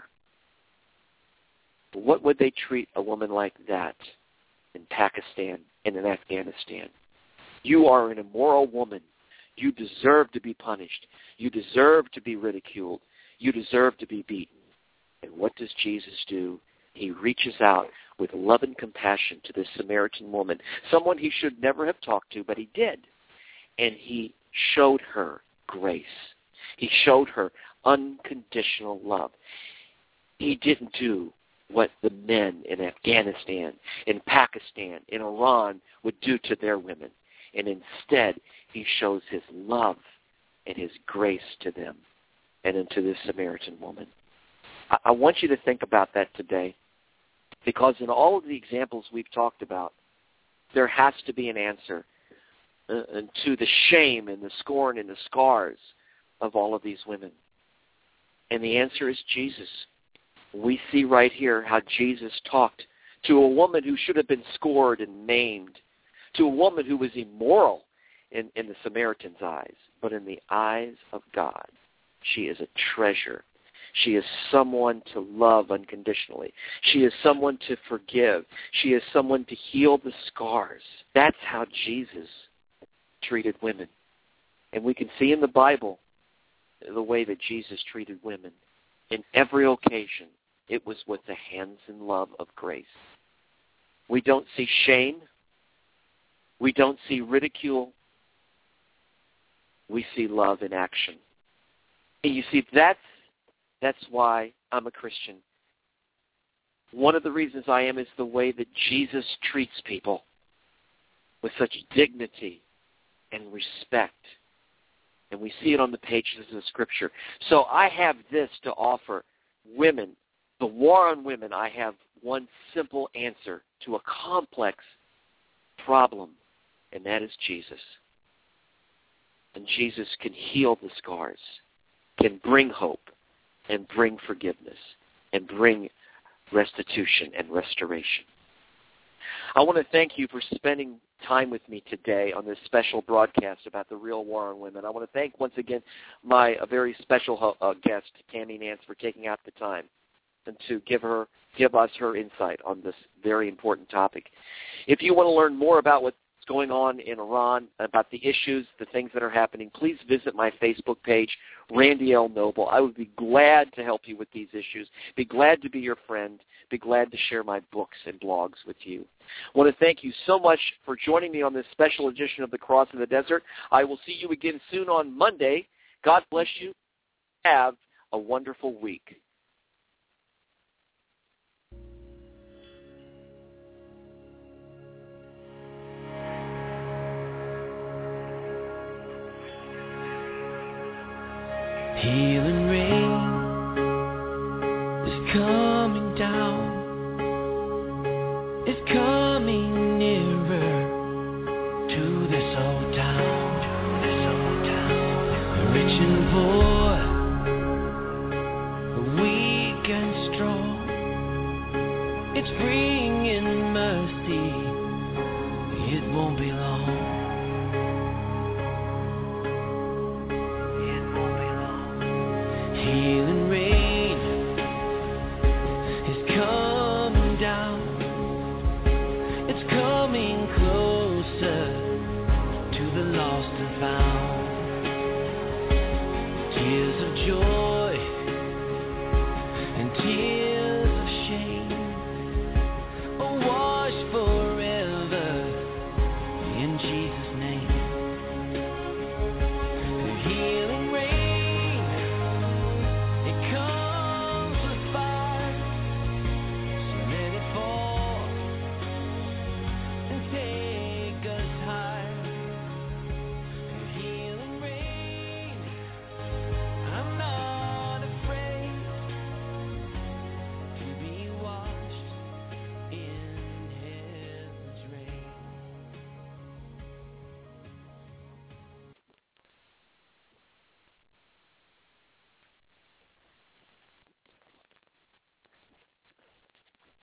What would they treat a woman like that in Pakistan and in Afghanistan? You are an immoral woman. You deserve to be punished. You deserve to be ridiculed. You deserve to be beaten. And what does Jesus do? He reaches out with love and compassion to this Samaritan woman, someone he should never have talked to, but he did. And he showed her grace. He showed her unconditional love. He didn't do what the men in Afghanistan, in Pakistan, in Iran would do to their women. And instead, he shows his love and his grace to them and into this Samaritan woman. I, I want you to think about that today, because in all of the examples we've talked about, there has to be an answer uh, to the shame and the scorn and the scars of all of these women. And the answer is Jesus. We see right here how Jesus talked to a woman who should have been scored and maimed, to a woman who was immoral in, in the Samaritan's eyes. But in the eyes of God, she is a treasure. She is someone to love unconditionally. She is someone to forgive. She is someone to heal the scars. That's how Jesus treated women. And we can see in the Bible the way that Jesus treated women. In every occasion, it was with the hands and love of grace. We don't see shame. We don't see ridicule. We see love in action. And you see, that's, that's why I'm a Christian. One of the reasons I am is the way that Jesus treats people. with such dignity and respect. And we see it on the pages of the Scripture. So I have this to offer women. The war on women, I have one simple answer to a complex problem, and that is Jesus. And Jesus can heal the scars, can bring hope, and bring forgiveness, and bring restitution and restoration. I want to thank you for spending time with me today on this special broadcast about the real war on women. I want to thank once again my a very special uh, guest, Tammy Nance, for taking out the time and to give her give us her insight on this very important topic. If you want to learn more about what's going on in Iran, about the issues, the things that are happening, please visit my Facebook page, Randy L. Noble. I would be glad to help you with these issues, be glad to be your friend, be glad to share my books and blogs with you. I want to thank you so much for joining me on this special edition of The Cross in the Desert. I will see you again soon on Monday. God bless you. Have a wonderful week. Healing rain is coming down. It's coming nearer to this old town. To this old town. Rich and poor